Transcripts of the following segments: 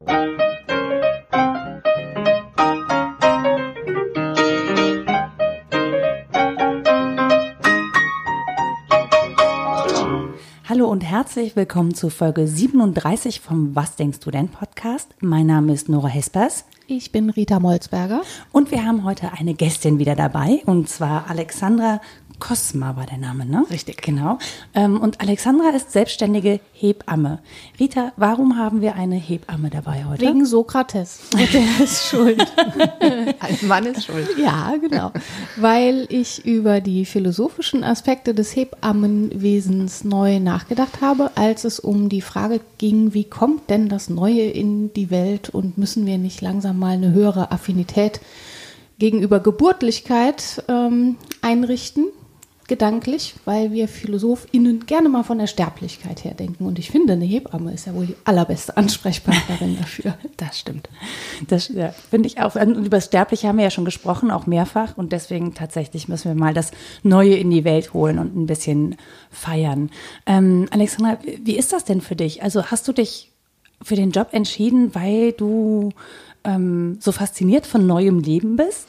Hallo und herzlich willkommen zu Folge 37 vom Was denkst du denn Podcast. Mein Name ist Nora Hespers. Ich bin Rita Molzberger. Und wir haben heute eine Gästin wieder dabei, und zwar Alexandra Kosma war der Name, ne? Richtig. Genau. Und Alexandra ist selbstständige Hebamme. Rita, warum haben wir eine Hebamme dabei heute? Wegen Sokrates. Der ist schuld. Ein Mann ist schuld. Ja, genau. Weil ich über die philosophischen Aspekte des Hebammenwesens neu nachgedacht habe, als es um die Frage ging, wie kommt denn das Neue in die Welt und müssen wir nicht langsam mal eine höhere Affinität gegenüber Geburtlichkeit einrichten? Gedanklich, weil wir PhilosophInnen gerne mal von der Sterblichkeit her denken. Und ich finde, eine Hebamme ist ja wohl die allerbeste Ansprechpartnerin dafür. Das stimmt. Das finde ich auch. Und über das Sterbliche haben wir ja schon gesprochen, auch mehrfach. Und deswegen tatsächlich müssen wir mal das Neue in die Welt holen und ein bisschen feiern. Alexandra, wie ist das denn für dich? Also hast du dich für den Job entschieden, weil du so fasziniert von neuem Leben bist?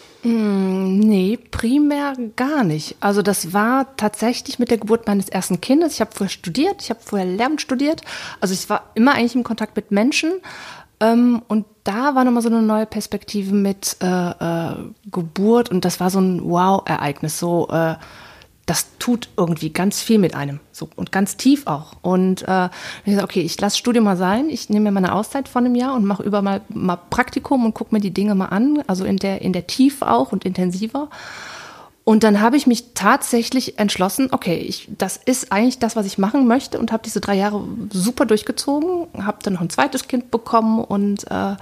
Nee, primär gar nicht. Also das war tatsächlich mit der Geburt meines ersten Kindes. Ich habe vorher studiert, ich habe vorher Lehramt studiert. Also ich war immer eigentlich im Kontakt mit Menschen. Und da war nochmal so eine neue Perspektive mit Geburt. Und das war so ein Wow-Ereignis. So, das tut irgendwie ganz viel mit einem. So, und ganz tief auch. Und ich gesagt, okay, ich lasse Studium mal sein. Ich nehme mir mal eine Auszeit von einem Jahr und mache mal Praktikum und gucke mir die Dinge mal an. Also in der Tiefe auch und intensiver. Und dann habe ich mich tatsächlich entschlossen, okay, das ist eigentlich das, was ich machen möchte, und habe diese 3 Jahre super durchgezogen. Habe dann noch ein zweites Kind bekommen und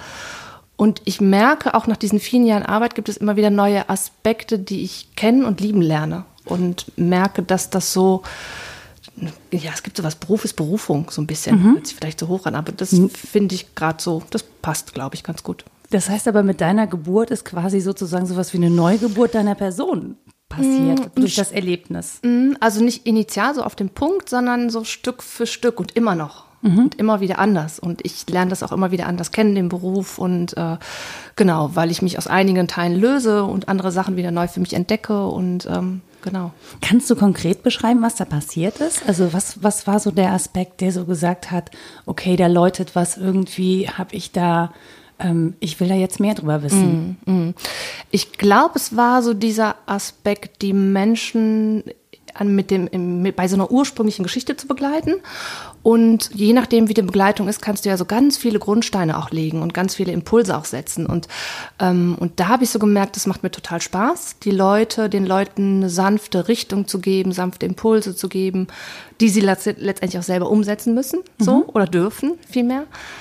ich merke, auch nach diesen vielen Jahren Arbeit gibt es immer wieder neue Aspekte, die ich kennen und lieben lerne. Und merke, dass das so, ja, es gibt sowas, Beruf ist Berufung, so ein bisschen, hört sich vielleicht so hoch an, aber das finde ich gerade so, das passt, glaube ich, ganz gut. Das heißt aber, mit deiner Geburt ist quasi sozusagen sowas wie eine Neugeburt deiner Person passiert, durch das Erlebnis. Also nicht initial so auf den Punkt, sondern so Stück für Stück und immer noch. Und immer wieder anders. Und ich lerne das auch immer wieder anders kennen, den Beruf. Und genau, weil ich mich aus einigen Teilen löse und andere Sachen wieder neu für mich entdecke. Und genau. Kannst du konkret beschreiben, was da passiert ist? Also was war so der Aspekt, der so gesagt hat, okay, da läutet was, irgendwie habe ich da, ich will da jetzt mehr drüber wissen. Ich glaube, es war so dieser Aspekt, die Menschen bei so einer ursprünglichen Geschichte zu begleiten. Und je nachdem, wie die Begleitung ist, kannst du ja so ganz viele Grundsteine auch legen und ganz viele Impulse auch setzen. Und da habe ich so gemerkt, das macht mir total Spaß, den Leuten eine sanfte Richtung zu geben, sanfte Impulse zu geben, die sie letztendlich auch selber umsetzen müssen, so, oder dürfen vielmehr.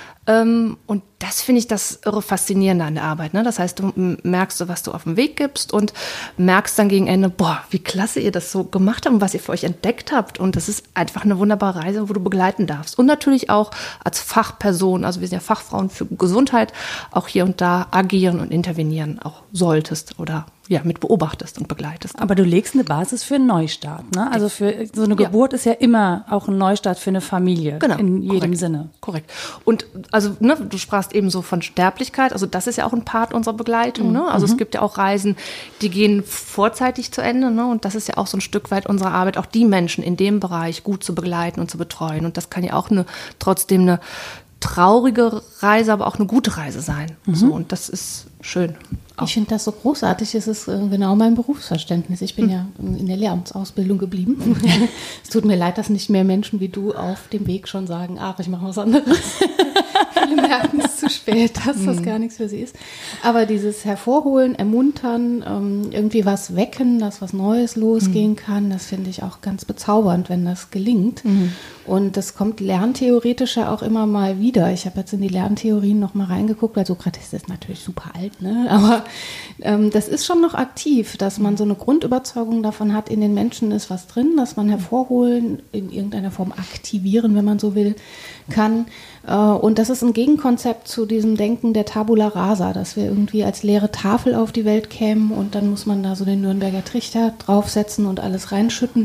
Und das finde ich das irre Faszinierende an der Arbeit, ne? Das heißt, du merkst so, was du auf den Weg gibst und merkst dann gegen Ende, boah, wie klasse ihr das so gemacht habt und was ihr für euch entdeckt habt. Und das ist einfach eine wunderbare Reise, wo du begleiten darfst. Und natürlich auch als Fachperson, also wir sind ja Fachfrauen für Gesundheit, auch hier und da agieren und intervenieren auch solltest oder ja, mit beobachtest und begleitest. Aber du legst eine Basis für einen Neustart, ne? Also für so eine Geburt ist ja immer auch ein Neustart für eine Familie. Genau, in jedem korrekt. Sinne. Korrekt. Und also, ne, du sprachst eben so von Sterblichkeit, also das ist ja auch ein Part unserer Begleitung, ne? Also es gibt ja auch Reisen, die gehen vorzeitig zu Ende, ne? Und das ist ja auch so ein Stück weit unsere Arbeit, auch die Menschen in dem Bereich gut zu begleiten und zu betreuen. Und das kann ja auch trotzdem eine traurige Reise, aber auch eine gute Reise sein. So, und das ist schön. Auch. Ich finde das so großartig. Es ist genau mein Berufsverständnis. Ich bin ja in der Lehramtsausbildung geblieben. Es tut mir leid, dass nicht mehr Menschen wie du auf dem Weg schon sagen, ach, ich mache was anderes. Viele merken es zu spät, dass das gar nichts für sie ist. Aber dieses Hervorholen, Ermuntern, irgendwie was wecken, dass was Neues losgehen kann, das finde ich auch ganz bezaubernd, wenn das gelingt. Und das kommt lerntheoretisch ja auch immer mal wieder. Ich habe jetzt in die Lerntheorien noch mal reingeguckt, weil Sokrates ist natürlich super alt, ne? Aber das ist schon noch aktiv, dass man so eine Grundüberzeugung davon hat, in den Menschen ist was drin, dass man hervorholen, in irgendeiner Form aktivieren, wenn man so will, kann. Und das ist ein Gegenkonzept zu diesem Denken der Tabula Rasa, dass wir irgendwie als leere Tafel auf die Welt kämen und dann muss man da so den Nürnberger Trichter draufsetzen und alles reinschütten.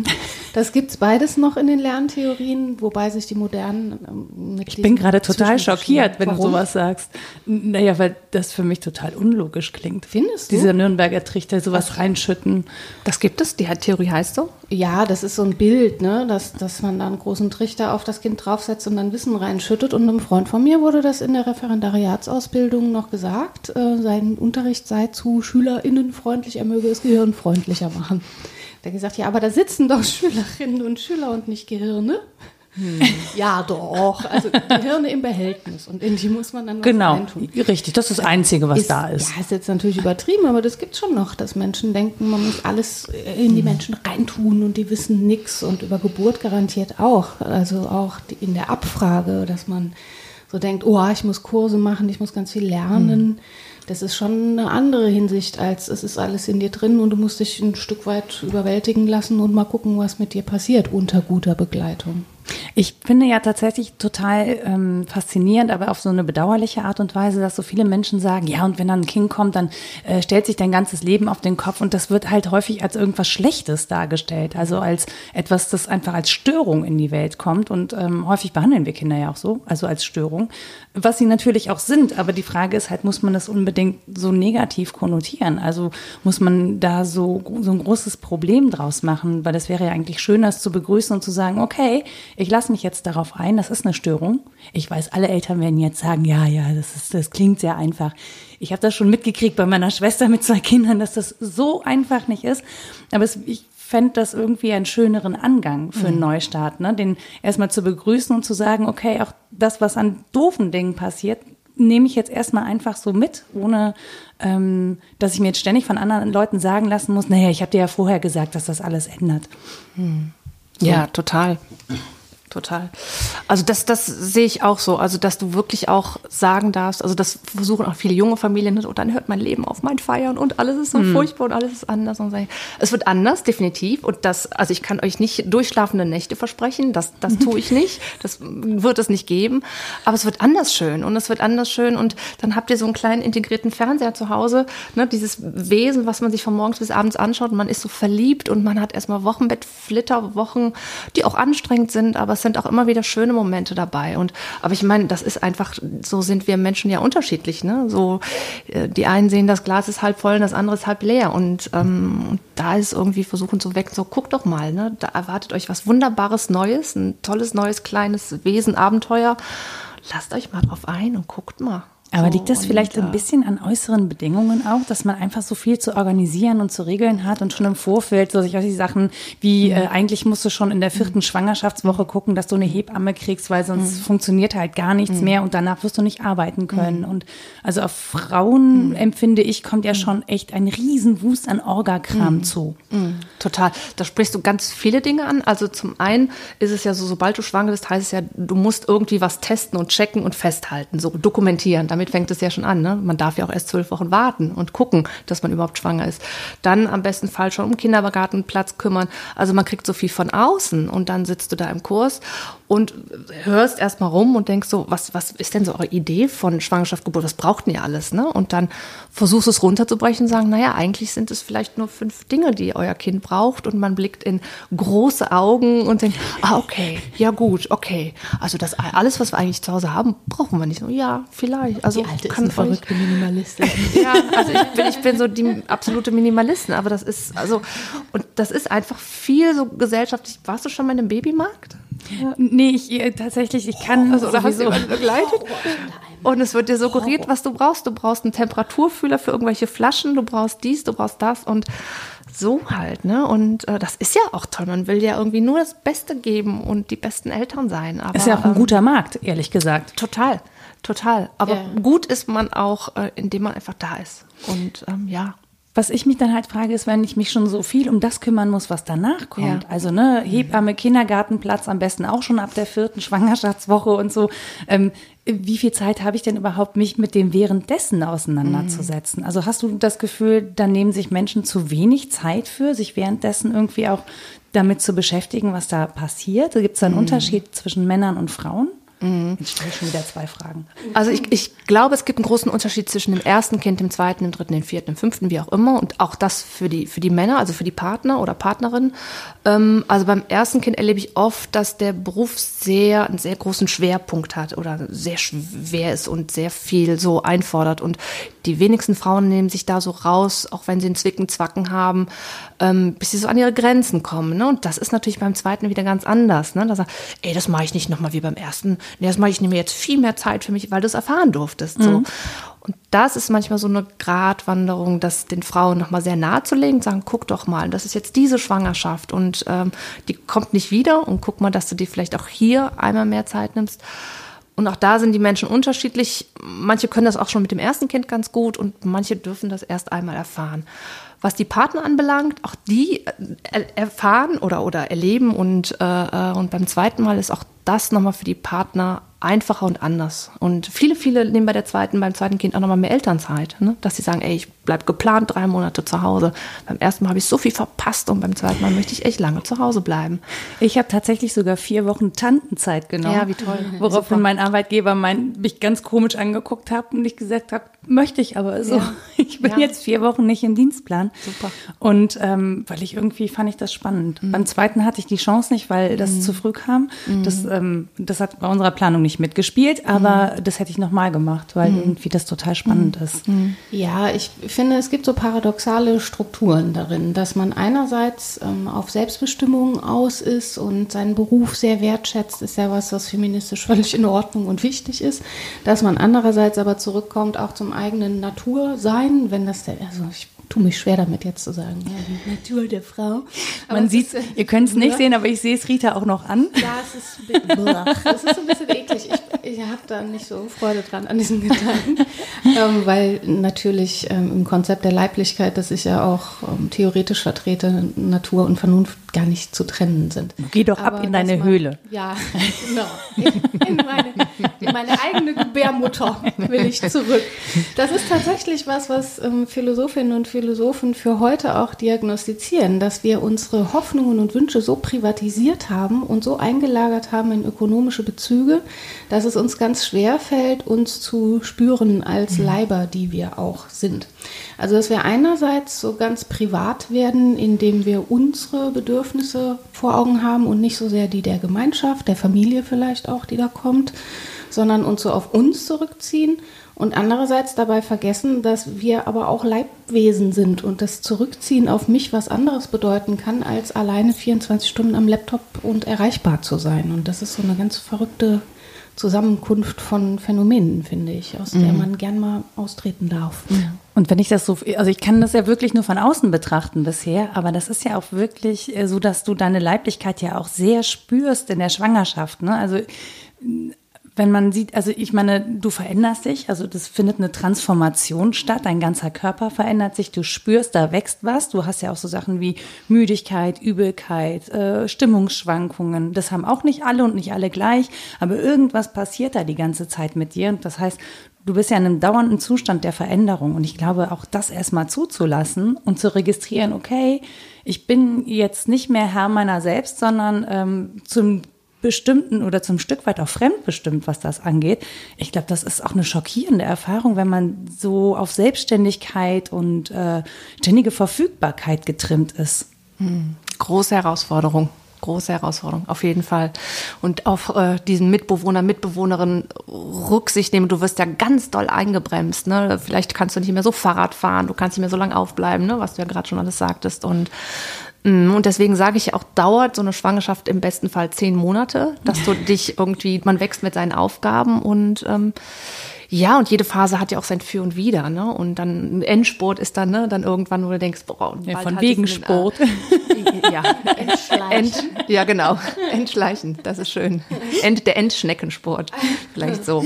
Das gibt's beides noch in den Lerntheorien, wobei sich die modernen mit Ich bin gerade total schockiert, wenn Warum? du sowas sagst. Naja, weil das für mich total unlogisch klingt. Findest du? Dieser Nürnberger Trichter, sowas reinschütten. Das gibt es, die Theorie heißt so. Ja, das ist so ein Bild, ne, dass man da einen großen Trichter auf das Kind draufsetzt und dann Wissen reinschüttet. Und einem Freund von mir wurde das in der Referendariatsausbildung noch gesagt. Sein Unterricht sei zu SchülerInnen freundlich, er möge es gehirnfreundlicher machen. Der hat gesagt, ja, aber da sitzen doch Schülerinnen und Schüler und nicht Gehirne. Ja, doch. Also Gehirne im Behältnis und in die muss man dann was reintun. Richtig. Das ist das Einzige, was da ist. Ja, ist jetzt natürlich übertrieben, aber das gibt schon noch, dass Menschen denken, man muss alles in die Menschen reintun und die wissen nichts und über Geburt garantiert auch. Also auch in der Abfrage, dass man so denkt, oh, ich muss Kurse machen, ich muss ganz viel lernen. Das ist schon eine andere Hinsicht, als es ist alles in dir drin und du musst dich ein Stück weit überwältigen lassen und mal gucken, was mit dir passiert unter guter Begleitung. Ich finde ja tatsächlich total faszinierend, aber auf so eine bedauerliche Art und Weise, dass so viele Menschen sagen, ja, und wenn dann ein Kind kommt, dann stellt sich dein ganzes Leben auf den Kopf und das wird halt häufig als irgendwas Schlechtes dargestellt, also als etwas, das einfach als Störung in die Welt kommt und häufig behandeln wir Kinder ja auch so, also als Störung, was sie natürlich auch sind, aber die Frage ist halt, muss man das unbedingt so negativ konnotieren, also muss man da so ein großes Problem draus machen, weil das wäre ja eigentlich schön, das zu begrüßen und zu sagen, okay, ich lasse mich jetzt darauf ein, das ist eine Störung. Ich weiß, alle Eltern werden jetzt sagen, ja, das klingt sehr einfach. Ich habe das schon mitgekriegt bei meiner Schwester mit 2 Kindern, dass das so einfach nicht ist. Aber ich fände das irgendwie einen schöneren Angang für einen Neustart, ne? Den erstmal zu begrüßen und zu sagen, okay, auch das, was an doofen Dingen passiert, nehme ich jetzt erstmal einfach so mit, ohne dass ich mir jetzt ständig von anderen Leuten sagen lassen muss, naja, ich habe dir ja vorher gesagt, dass das alles ändert. So. Ja, total. Total. Also das sehe ich auch so. Also dass du wirklich auch sagen darfst, also das versuchen auch viele junge Familien, und dann hört mein Leben auf, mein Feiern und alles ist so furchtbar und alles ist anders. Und es wird anders, definitiv. Und also ich kann euch nicht durchschlafende Nächte versprechen, das tue ich nicht. Das wird es nicht geben. Aber es wird anders schön und es wird anders schön. Und dann habt ihr so einen kleinen integrierten Fernseher zu Hause, ne, dieses Wesen, was man sich von morgens bis abends anschaut und man ist so verliebt und man hat erstmal Wochenbettflitterwochen, die auch anstrengend sind, aber es sind auch immer wieder schöne Momente dabei. Aber ich meine, das ist einfach, so sind wir Menschen ja unterschiedlich, ne? So, die einen sehen, das Glas ist halb voll und das andere ist halb leer. Und da ist irgendwie versuchen zu wecken, so guckt doch mal, ne? Da erwartet euch was Wunderbares Neues, ein tolles, neues, kleines Wesen, Abenteuer. Lasst euch mal drauf ein und guckt mal. Aber liegt das vielleicht ein bisschen an äußeren Bedingungen auch, dass man einfach so viel zu organisieren und zu regeln hat und schon im Vorfeld so solche Sachen wie eigentlich musst du schon in der 4. Schwangerschaftswoche gucken, dass du eine Hebamme kriegst, weil sonst funktioniert halt gar nichts mehr und danach wirst du nicht arbeiten können. Und also auf Frauen, empfinde ich, kommt ja schon echt ein Riesenwust an Orgakram zu. Total. Da sprichst du ganz viele Dinge an. Also zum einen ist es ja so, sobald du schwanger bist, heißt es ja, du musst irgendwie was testen und checken und festhalten, so dokumentieren. Damit fängt es ja schon an, ne? Man darf ja auch erst 12 Wochen warten und gucken, dass man überhaupt schwanger ist. Dann am besten Fall schon um Kindergartenplatz kümmern. Also man kriegt so viel von außen und dann sitzt du da im Kurs und hörst erst mal rum und denkst so, was ist denn so eure Idee von Schwangerschaft, Geburt? Was braucht denn ihr alles, ne? Und dann versuchst du es runterzubrechen und sagen, naja, eigentlich sind es vielleicht nur 5 Dinge, die euer Kind braucht und man blickt in große Augen und denkt, okay, ja gut, okay. Also das alles, was wir eigentlich zu Hause haben, brauchen wir nicht. So, ja, vielleicht. Also die Alte ist eine verrückte Minimalistin. Ja, also ich bin so die absolute Minimalistin, aber das ist, also, und das ist einfach viel so gesellschaftlich. Warst du schon mal in einem Babymarkt? Ja. Nee, ich kann oder hast du jemanden begleitet? Und es wird dir suggeriert, was du brauchst. Du brauchst einen Temperaturfühler für irgendwelche Flaschen, du brauchst dies, du brauchst das und so halt, ne? Und das ist ja auch toll. Man will ja irgendwie nur das Beste geben und die besten Eltern sein. Aber, ist ja auch ein guter Markt, ehrlich gesagt. Total. Aber gut ist man auch, indem man einfach da ist. Und ja. Was ich mich dann halt frage, ist, wenn ich mich schon so viel um das kümmern muss, was danach kommt. Ja. Also ne, Hebamme, Kindergartenplatz, am besten auch schon ab der 4. Schwangerschaftswoche und so. Wie viel Zeit habe ich denn überhaupt, mich mit dem währenddessen auseinanderzusetzen? Also hast du das Gefühl, da nehmen sich Menschen zu wenig Zeit für, sich währenddessen irgendwie auch damit zu beschäftigen, was da passiert? Gibt es da einen Unterschied zwischen Männern und Frauen? Jetzt stelle ich schon wieder 2 Fragen. Also ich glaube, es gibt einen großen Unterschied zwischen dem ersten Kind, dem zweiten, dem dritten, dem vierten, dem fünften, wie auch immer. Und auch das für die Männer, also für die Partner oder Partnerin. Also beim ersten Kind erlebe ich oft, dass der Beruf einen sehr großen Schwerpunkt hat oder sehr schwer ist und sehr viel so einfordert. Und die wenigsten Frauen nehmen sich da so raus, auch wenn sie einen Zwicken, Zwacken haben, bis sie so an ihre Grenzen kommen. Ne? Und das ist natürlich beim zweiten wieder ganz anders. Ne? Da sagt, das mache ich nicht nochmal wie beim ersten. Nee, ich nehme jetzt viel mehr Zeit für mich, weil du es erfahren durftest. So. Und das ist manchmal so eine Gratwanderung, das den Frauen nochmal sehr nahe zu legen, sagen, guck doch mal, das ist jetzt diese Schwangerschaft und die kommt nicht wieder und guck mal, dass du dir vielleicht auch hier einmal mehr Zeit nimmst. Und auch da sind die Menschen unterschiedlich. Manche können das auch schon mit dem ersten Kind ganz gut und manche dürfen das erst einmal erfahren. Was die Partner anbelangt, auch die erfahren oder erleben und beim zweiten Mal ist auch das nochmal für die Partner einfacher und anders. Und viele nehmen beim zweiten Kind auch nochmal mehr Elternzeit, ne? Dass sie sagen, ich bleibe geplant 3 Monate zu Hause. Beim ersten Mal habe ich so viel verpasst und beim zweiten Mal möchte ich echt lange zu Hause bleiben. Ich habe tatsächlich sogar 4 Wochen Tantenzeit genommen. Ja, wie toll. Woraufhin mein Arbeitgeber mich ganz komisch angeguckt hat und ich gesagt habe, möchte ich aber so. Ja. Ich bin jetzt 4 Wochen nicht im Dienstplan. Super. Und weil fand ich das spannend. Beim zweiten hatte ich die Chance nicht, weil das zu früh kam. Das hat bei unserer Planung nicht mitgespielt, aber das hätte ich nochmal gemacht, weil irgendwie das total spannend ist. Ja, ich finde, es gibt so paradoxale Strukturen darin, dass man einerseits auf Selbstbestimmung aus ist und seinen Beruf sehr wertschätzt, ist ja was feministisch völlig in Ordnung und wichtig ist, dass man andererseits aber zurückkommt auch zum eigenen Natursein, wenn das ich tue mich schwer damit jetzt zu sagen, ja, die Natur der Frau. Man sieht, ihr könnt es nicht sehen, aber ich sehe es Rita auch noch an. Ja, es ist ein bisschen eklig. Ich habe da nicht so Freude dran an diesem Gedanken, weil natürlich im Konzept der Leiblichkeit, das ich ja auch theoretisch vertrete, Natur und Vernunft gar nicht zu trennen sind. Geh doch ab in deine Höhle. Ja, genau. In meine eigene Gebärmutter will ich zurück. Das ist tatsächlich was Philosophinnen und Philosophen für heute auch diagnostizieren, dass wir unsere Hoffnungen und Wünsche so privatisiert haben und so eingelagert haben in ökonomische Bezüge, dass es uns ganz schwer fällt, uns zu spüren als Leiber, die wir auch sind. Also dass wir einerseits so ganz privat werden, indem wir unsere Bedürfnisse vor Augen haben und nicht so sehr die der Gemeinschaft, der Familie vielleicht auch, die da kommt, sondern uns so auf uns zurückziehen und andererseits dabei vergessen, dass wir aber auch Leibwesen sind und das Zurückziehen auf mich was anderes bedeuten kann, als alleine 24 Stunden am Laptop und erreichbar zu sein. Und das ist so eine ganz verrückte Zusammenkunft von Phänomenen, finde ich, aus der man gern mal austreten darf. Ja. Und wenn ich das ich kann das ja wirklich nur von außen betrachten bisher, aber das ist ja auch wirklich so, dass du deine Leiblichkeit ja auch sehr spürst in der Schwangerschaft, ne? Also wenn man sieht, also ich meine, du veränderst dich, also das findet eine Transformation statt, dein ganzer Körper verändert sich, du spürst, da wächst was, du hast ja auch so Sachen wie Müdigkeit, Übelkeit, Stimmungsschwankungen, das haben auch nicht alle und nicht alle gleich, aber irgendwas passiert da die ganze Zeit mit dir und das heißt, du bist ja in einem dauernden Zustand der Veränderung und ich glaube, auch das erstmal zuzulassen und zu registrieren, okay, ich bin jetzt nicht mehr Herr meiner selbst, sondern zum bestimmten oder zum Stück weit auch fremdbestimmt, was das angeht. Ich glaube, das ist auch eine schockierende Erfahrung, wenn man so auf Selbstständigkeit und ständige Verfügbarkeit getrimmt ist. Große Herausforderung, auf jeden Fall. Und auf diesen Mitbewohnerin Rücksicht nehmen. Du wirst ja ganz doll eingebremst. Ne? Vielleicht kannst du nicht mehr so Fahrrad fahren, du kannst nicht mehr so lange aufbleiben, ne? Was du ja gerade schon alles sagtest. Und deswegen sage ich auch, dauert so eine Schwangerschaft im besten Fall 10 Monate, dass du dich man wächst mit seinen Aufgaben und und jede Phase hat ja auch sein Für und Wider, ne? Und dann Endspurt ist dann, ne, dann irgendwann, wo du denkst, boah, und ja, von wegen Sport. Entschleichen. Ja, genau. Entschleichen, das ist schön. Der Endschneckensport, vielleicht so.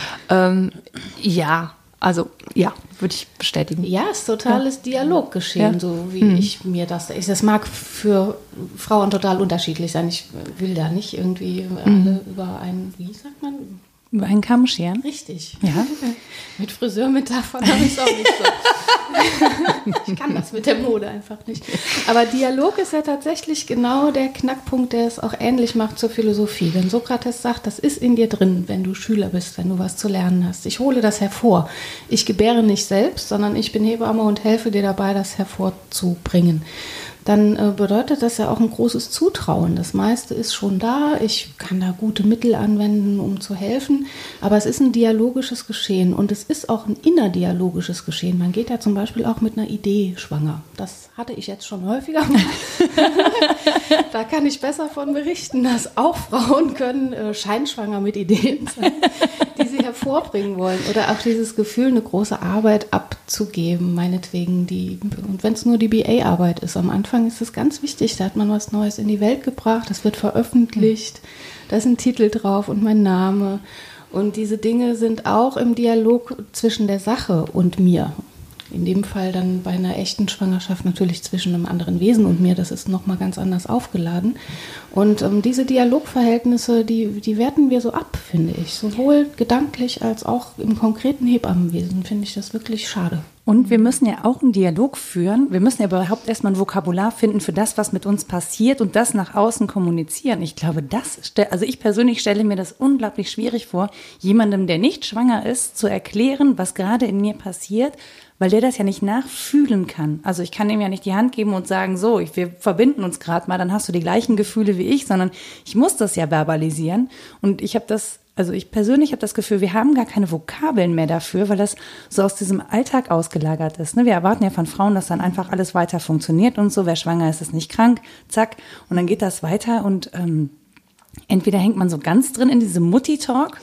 Also, würde ich bestätigen. Ja, es ist totales Dialoggeschehen, so wie ich mir das. Das mag für Frauen total unterschiedlich sein. Ich will da nicht irgendwie alle über einen, wie sagt man? Über einen Kamm scheren? Richtig. Ja. Mit Friseurmetaphern habe ich es auch nicht so. Ich kann das mit der Mode einfach nicht. Aber Dialog ist ja tatsächlich genau der Knackpunkt, der es auch ähnlich macht zur Philosophie. Denn Sokrates sagt, das ist in dir drin, wenn du Schüler bist, wenn du was zu lernen hast. Ich hole das hervor. Ich gebäre nicht selbst, sondern ich bin Hebamme und helfe dir dabei, das hervorzubringen. Dann bedeutet das ja auch ein großes Zutrauen. Das meiste ist schon da. Ich kann da gute Mittel anwenden, um zu helfen. Aber es ist ein dialogisches Geschehen und es ist auch ein innerdialogisches Geschehen. Man geht ja zum Beispiel auch mit einer Idee schwanger. Das hatte ich jetzt schon häufiger. Da kann ich besser von berichten, dass auch Frauen können scheinschwanger mit Ideen sein, die sie hervorbringen wollen. Oder auch dieses Gefühl, eine große Arbeit abzugeben, meinetwegen. Und wenn es nur die BA-Arbeit ist, am Anfang ist es ganz wichtig, da hat man was Neues in die Welt gebracht, das wird veröffentlicht, da ist ein Titel drauf und mein Name. Und diese Dinge sind auch im Dialog zwischen der Sache und mir. In dem Fall dann bei einer echten Schwangerschaft natürlich zwischen einem anderen Wesen und mir, das ist nochmal ganz anders aufgeladen. Und diese Dialogverhältnisse, die werten wir so ab, finde ich. Sowohl gedanklich als auch im konkreten Hebammenwesen finde ich das wirklich schade. Und wir müssen ja auch einen Dialog führen. Wir müssen ja überhaupt erstmal ein Vokabular finden für das, was mit uns passiert und das nach außen kommunizieren. Ich glaube, also ich persönlich stelle mir das unglaublich schwierig vor, jemandem, der nicht schwanger ist, zu erklären, was gerade in mir passiert, weil der das ja nicht nachfühlen kann. Also ich kann ihm ja nicht die Hand geben und sagen, so, wir verbinden uns gerade mal, dann hast du die gleichen Gefühle wie ich, sondern ich muss das ja verbalisieren. Und ich persönlich habe das Gefühl, wir haben gar keine Vokabeln mehr dafür, weil das so aus diesem Alltag ausgelagert ist. Wir erwarten ja von Frauen, dass dann einfach alles weiter funktioniert und so. Wer schwanger ist, ist nicht krank, zack. Und dann geht das weiter und entweder hängt man so ganz drin in diesem Mutti-Talk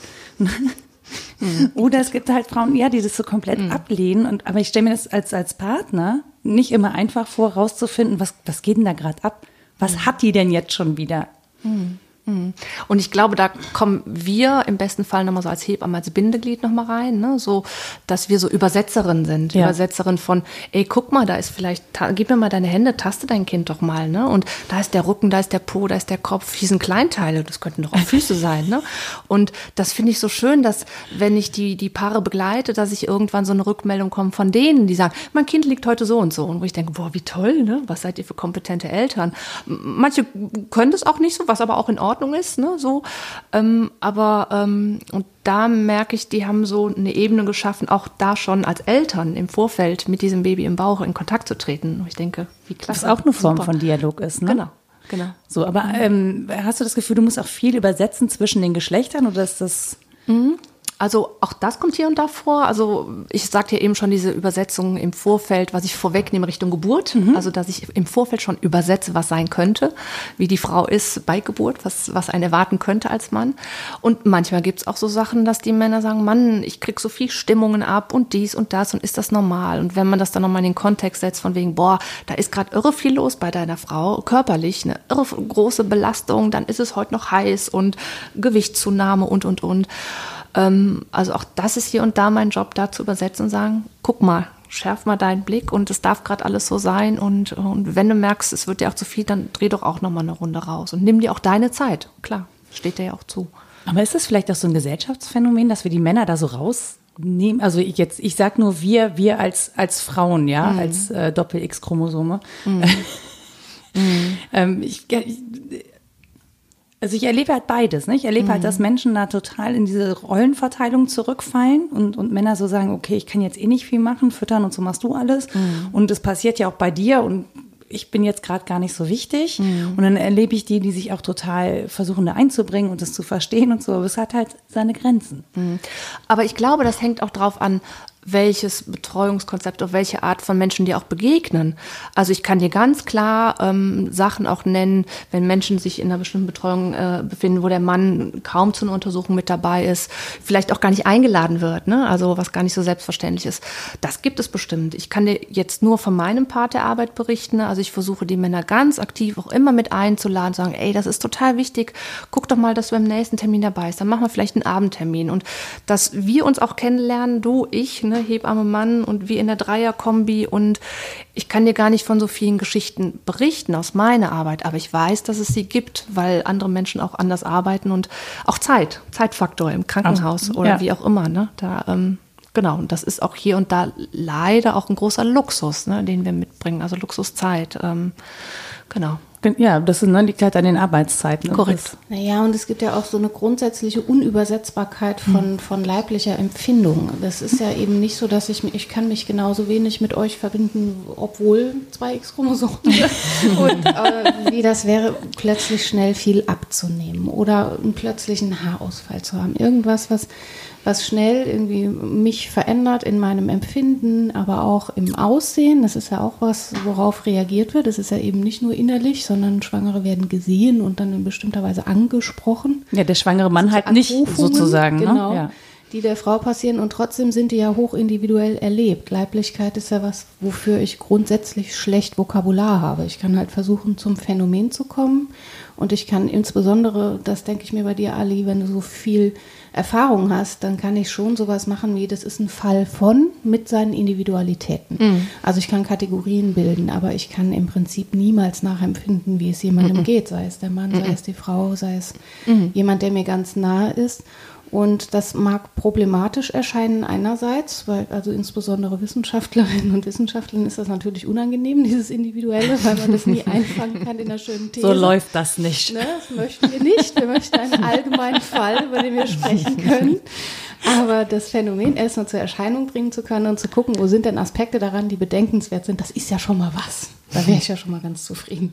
oder es gibt halt Frauen, ja, die das so komplett ablehnen. Aber ich stelle mir das als Partner nicht immer einfach vor, rauszufinden, was geht denn da gerade ab? Was hat die denn jetzt schon wieder? Und ich glaube, da kommen wir im besten Fall nochmal so als Hebamme, als Bindeglied nochmal rein, ne? So, dass wir so Übersetzerin sind. Ja. Übersetzerin von, ey, guck mal, da ist vielleicht, gib mir mal deine Hände, taste dein Kind doch mal, ne? Und da ist der Rücken, da ist der Po, da ist der Kopf, hier sind Kleinteile, das könnten doch auch Füße sein, ne? Und das finde ich so schön, dass, wenn ich die Paare begleite, dass ich irgendwann so eine Rückmeldung komme von denen, die sagen, mein Kind liegt heute so und so. Und wo ich denke, boah, wie toll, ne? Was seid ihr für kompetente Eltern? Manche können das auch nicht so, was aber auch in Ordnung ist, ne, so, und da merke ich, die haben so eine Ebene geschaffen, auch da schon als Eltern im Vorfeld mit diesem Baby im Bauch in Kontakt zu treten. Und ich denke, wie klasse. Was auch eine Form von Dialog ist, ne? Genau. So, aber hast du das Gefühl, du musst auch viel übersetzen zwischen den Geschlechtern oder ist das? Also auch das kommt hier und da vor. Also ich sagte ja eben schon diese Übersetzung im Vorfeld, was ich vorwegnehme Richtung Geburt. Also dass ich im Vorfeld schon übersetze, was sein könnte, wie die Frau ist bei Geburt, was einen erwarten könnte als Mann. Und manchmal gibt es auch so Sachen, dass die Männer sagen, Mann, ich krieg so viel Stimmungen ab und dies und das und ist das normal? Und wenn man das dann nochmal in den Kontext setzt von wegen, boah, da ist gerade irre viel los bei deiner Frau, körperlich, eine irre große Belastung, dann ist es heute noch heiß und Gewichtszunahme und. Also auch das ist hier und da mein Job, da zu übersetzen und sagen, guck mal, schärf mal deinen Blick und es darf gerade alles so sein und wenn du merkst, es wird dir auch zu viel, dann dreh doch auch nochmal eine Runde raus und nimm dir auch deine Zeit. Klar, steht dir ja auch zu. Aber ist das vielleicht auch so ein Gesellschaftsphänomen, dass wir die Männer da so rausnehmen? Also ich sag nur wir als Frauen, ja, als Doppel-X-Chromosome. Also ich erlebe halt beides. Ne? Ich erlebe halt, dass Menschen da total in diese Rollenverteilung zurückfallen und Männer so sagen, okay, ich kann jetzt eh nicht viel machen, füttern und so machst du alles. Und es passiert ja auch bei dir und ich bin jetzt gerade gar nicht so wichtig. Und dann erlebe ich die sich auch total versuchen, da einzubringen und das zu verstehen und so. Aber es hat halt seine Grenzen. Aber ich glaube, das hängt auch drauf an, welches Betreuungskonzept, auf welche Art von Menschen dir auch begegnen. Also ich kann dir ganz klar Sachen auch nennen, wenn Menschen sich in einer bestimmten Betreuung befinden, wo der Mann kaum zu einer Untersuchung mit dabei ist, vielleicht auch gar nicht eingeladen wird, ne? Also was gar nicht so selbstverständlich ist. Das gibt es bestimmt. Ich kann dir jetzt nur von meinem Part der Arbeit berichten. Also ich versuche die Männer ganz aktiv auch immer mit einzuladen, sagen, ey, das ist total wichtig, guck doch mal, dass du beim nächsten Termin dabei bist, dann machen wir vielleicht einen Abendtermin und dass wir uns auch kennenlernen, du, ich, ne? ne, Hebamme Mann und wie in der Dreierkombi und ich kann dir gar nicht von so vielen Geschichten berichten aus meiner Arbeit, aber ich weiß, dass es sie gibt, weil andere Menschen auch anders arbeiten und auch Zeitfaktor im Krankenhaus oder wie auch immer, ne, da, genau, und das ist auch hier und da leider auch ein großer Luxus, ne, den wir mitbringen, also Luxuszeit, genau. Ja, das liegt halt an den Arbeitszeiten. Korrekt. Naja, und es gibt ja auch so eine grundsätzliche Unübersetzbarkeit von leiblicher Empfindung. Das ist ja eben nicht so, dass ich kann mich genauso wenig mit euch verbinden, obwohl 2 X-Chromosomen. Und wie das wäre, plötzlich schnell viel abzunehmen oder einen plötzlichen Haarausfall zu haben. Irgendwas, was schnell irgendwie mich verändert in meinem Empfinden, aber auch im Aussehen. Das ist ja auch was, worauf reagiert wird. Das ist ja eben nicht nur innerlich, sondern Schwangere werden gesehen und dann in bestimmter Weise angesprochen. Ja, der schwangere Mann halt nicht sozusagen. Genau, ne? Ja. Die der Frau passieren und trotzdem sind die ja hoch individuell erlebt. Leiblichkeit ist ja was, wofür ich grundsätzlich schlecht Vokabular habe. Ich kann halt versuchen, zum Phänomen zu kommen und ich kann insbesondere, das denke ich mir bei dir, Ali, wenn du so viel Erfahrung hast, dann kann ich schon sowas machen wie, das ist ein Fall von mit seinen Individualitäten. Mhm. Also ich kann Kategorien bilden, aber ich kann im Prinzip niemals nachempfinden, wie es jemandem geht, sei es der Mann, sei es die Frau, sei es jemand, der mir ganz nahe ist. Und das mag problematisch erscheinen einerseits, weil also insbesondere Wissenschaftlerinnen und Wissenschaftlern ist das natürlich unangenehm, dieses Individuelle, weil man das nie einfangen kann in einer schönen These. So läuft das nicht. Ne, das möchten wir nicht. Wir möchten einen allgemeinen Fall, über den wir sprechen können. Aber das Phänomen erstmal zur Erscheinung bringen zu können und zu gucken, wo sind denn Aspekte daran, die bedenkenswert sind, das ist ja schon mal was. Da wäre ich ja schon mal ganz zufrieden.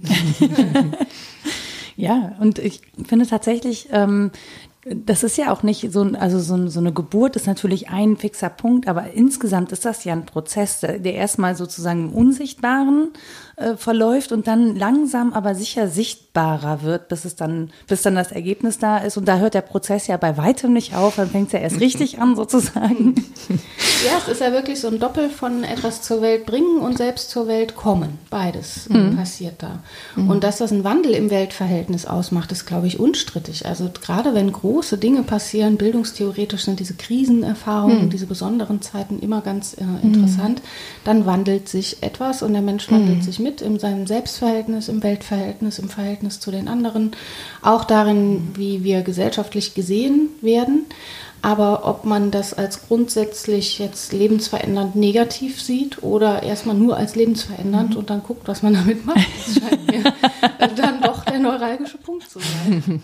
Ja, und ich finde tatsächlich, das ist ja auch nicht so, also so eine Geburt ist natürlich ein fixer Punkt, aber insgesamt ist das ja ein Prozess, der erstmal sozusagen im Unsichtbaren verläuft und dann langsam aber sicher sichtbarer wird, bis dann das Ergebnis da ist. Und da hört der Prozess ja bei weitem nicht auf, dann fängt es ja erst richtig an sozusagen. Ja, es ist ja wirklich so ein Doppel von etwas zur Welt bringen und selbst zur Welt kommen. Beides passiert da. Und dass das einen Wandel im Weltverhältnis ausmacht, ist, glaube ich, unstrittig. Also gerade wenn große Dinge passieren, bildungstheoretisch sind diese Krisenerfahrungen, diese besonderen Zeiten immer ganz interessant, dann wandelt sich etwas und der Mensch wandelt sich mit in seinem Selbstverhältnis, im Weltverhältnis, im Verhältnis zu den anderen, auch darin, wie wir gesellschaftlich gesehen werden. Aber ob man das als grundsätzlich jetzt lebensverändernd negativ sieht oder erstmal nur als lebensverändernd und dann guckt, was man damit macht, das scheint mir dann doch der neuralgische Punkt zu sein.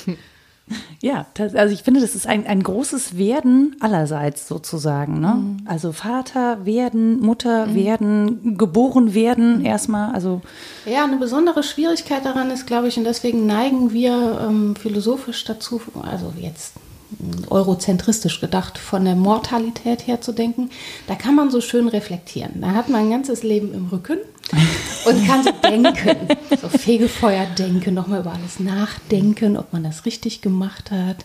Ja, also ich finde, das ist ein großes Werden allerseits sozusagen. Ne? Also Vater werden, Mutter werden, geboren werden erstmal. Also ja, eine besondere Schwierigkeit daran ist, glaube ich, und deswegen neigen wir philosophisch dazu, also jetzt eurozentristisch gedacht, von der Mortalität her zu denken, da kann man so schön reflektieren. Da hat man ein ganzes Leben im Rücken und kann so denken, so Fegefeuer denken, nochmal über alles nachdenken, ob man das richtig gemacht hat.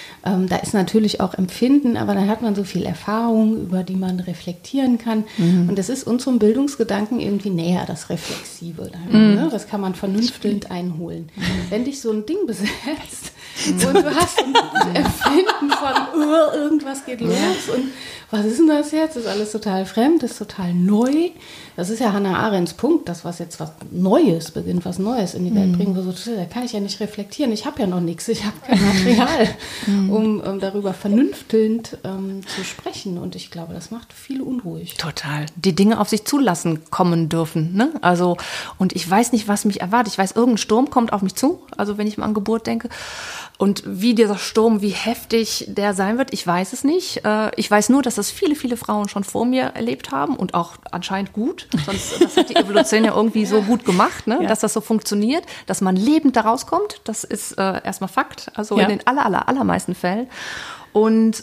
Da ist natürlich auch Empfinden, aber dann hat man so viel Erfahrung, über die man reflektieren kann. Und das ist unserem Bildungsgedanken irgendwie näher, das Reflexive. Ne? Das kann man vernünftelnd einholen. Wenn dich so ein Ding besetzt und du hast ein Empfinden von, irgendwas geht los und was ist denn das jetzt? Das ist alles total fremd, das ist total neu. Das ist ja Hannah Arendts Punkt, das was jetzt was Neues beginnt, was Neues in die Welt bringen. Da kann ich ja nicht reflektieren, ich habe ja noch nichts, ich habe kein Material, um darüber vernünftelnd zu sprechen. Und ich glaube, das macht viele unruhig. Total. Die Dinge auf sich zulassen kommen dürfen. Ne? Also, und ich weiß nicht, was mich erwartet. Ich weiß, irgendein Sturm kommt auf mich zu, also wenn ich mal an Geburt denke. Und wie dieser Sturm, wie heftig der sein wird, ich weiß es nicht. Ich weiß nur, dass das viele, viele Frauen schon vor mir erlebt haben und auch anscheinend gut. Sonst, das hat die Evolution ja irgendwie so gut gemacht, ne? Dass das so funktioniert, dass man lebend da rauskommt. Das ist erstmal Fakt, also in den allermeisten Fällen. Und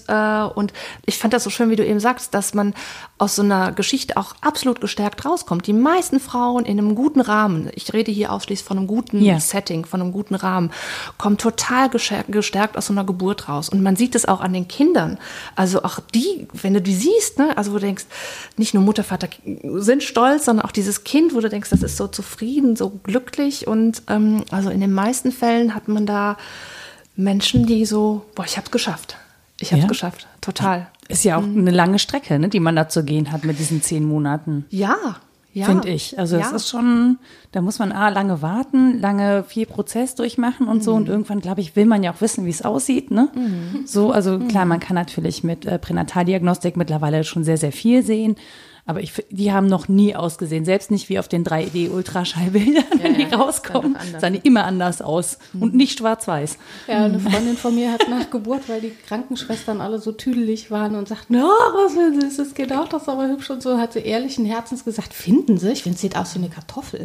ich fand das so schön, wie du eben sagst, dass man aus so einer Geschichte auch absolut gestärkt rauskommt. Die meisten Frauen in einem guten Rahmen, ich rede hier ausschließlich von einem guten Setting, von einem guten Rahmen, kommen total gestärkt aus so einer Geburt raus. Und man sieht es auch an den Kindern. Also auch die, wenn du die siehst, ne, also wo du denkst, nicht nur Mutter, Vater sind stolz, sondern auch dieses Kind, wo du denkst, das ist so zufrieden, so glücklich. Und also in den meisten Fällen hat man da Menschen, die so, ich hab's geschafft. Ich habe es geschafft, total. Ist ja auch eine lange Strecke, ne, die man da zu gehen hat mit diesen 10 Monaten. Ja. Finde ich. Also es ist schon, da muss man lange warten, lange viel Prozess durchmachen und so. Und irgendwann, glaube ich, will man ja auch wissen, wie es aussieht. Ne? So, also klar, man kann natürlich mit Pränataldiagnostik mittlerweile schon sehr, sehr viel sehen. Aber die haben noch nie ausgesehen, selbst nicht wie auf den 3D-Ultraschallbildern, wenn die rauskommen, sahen die immer anders aus und nicht schwarz-weiß. Ja, eine Freundin von mir hat nach Geburt, weil die Krankenschwestern alle so tüdelig waren und sagten, was will sie, ist das Kind auch das aber hübsch und so, hat sie ehrlichen Herzens gesagt, finden Sie? Ich finde, es sieht aus wie eine Kartoffel. Und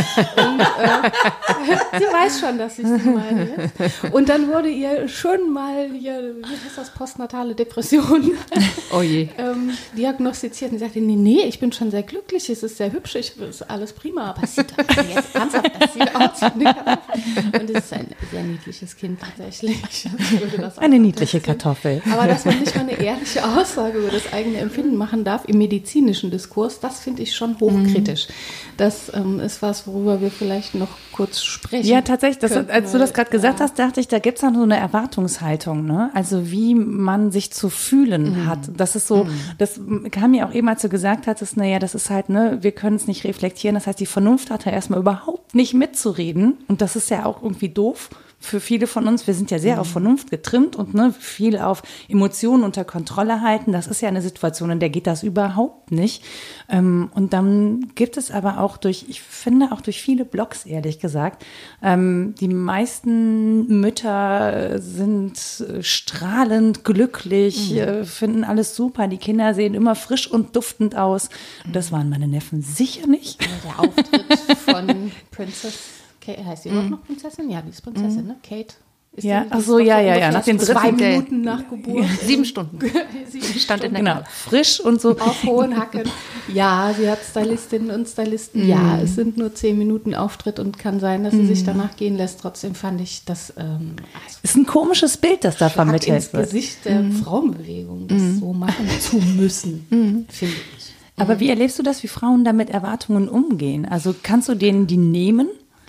sie weiß schon, dass ich sie meine. Und dann wurde ihr schön mal hier, wie heißt das, postnatale Depression diagnostiziert und sie sagte, nee, ich bin schon sehr glücklich, es ist sehr hübsch, es ist alles prima, aber es sieht jetzt ernsthaft, das sieht aus wie eine Kartoffel. Und es ist ein sehr niedliches Kind tatsächlich. Eine niedliche Kartoffel. Aber dass man nicht mal eine ehrliche Aussage über das eigene Empfinden machen darf im medizinischen Diskurs, das finde ich schon hochkritisch. Das ist was, worüber wir vielleicht noch kurz sprechen. Ja, tatsächlich, als du das gerade gesagt hast, dachte ich, da gibt es dann so eine Erwartungshaltung, ne? Also wie man sich zu fühlen hat. Das ist so, das kam mir auch eben, als du gesagt hattest, naja, das ist halt, ne, wir können es nicht reflektieren. Das heißt, die Vernunft hat da erstmal überhaupt nicht mitzureden. Und das ist ja auch irgendwie doof für viele von uns. Wir sind ja sehr auf Vernunft getrimmt und ne, viel auf Emotionen unter Kontrolle halten. Das ist ja eine Situation, in der geht das überhaupt nicht. Und dann gibt es aber auch ich finde auch durch viele Blogs, ehrlich gesagt, die meisten Mütter sind strahlend glücklich, finden alles super. Die Kinder sehen immer frisch und duftend aus. Das waren meine Neffen sicher nicht. Der Auftritt von Princess Kate, heißt sie überhaupt noch Prinzessin? Ja, die ist Prinzessin, ne? Kate. Ja, ach so, ja. Nach den 2 Minuten nach Geburt. 7 Stunden. Stand in der Genau, frisch und so. Auf hohen Hacken. Ja, sie hat Stylistinnen und Stylisten. Ja, es sind nur 10 Minuten Auftritt und kann sein, dass sie sich danach gehen lässt. Trotzdem fand ich das ist ein komisches Bild, das da vermittelt wird. Ins Gesicht der Frauenbewegung, das so machen zu müssen, finde ich. Aber wie erlebst du das, wie Frauen da mit Erwartungen umgehen? Also kannst du denen die nehmen?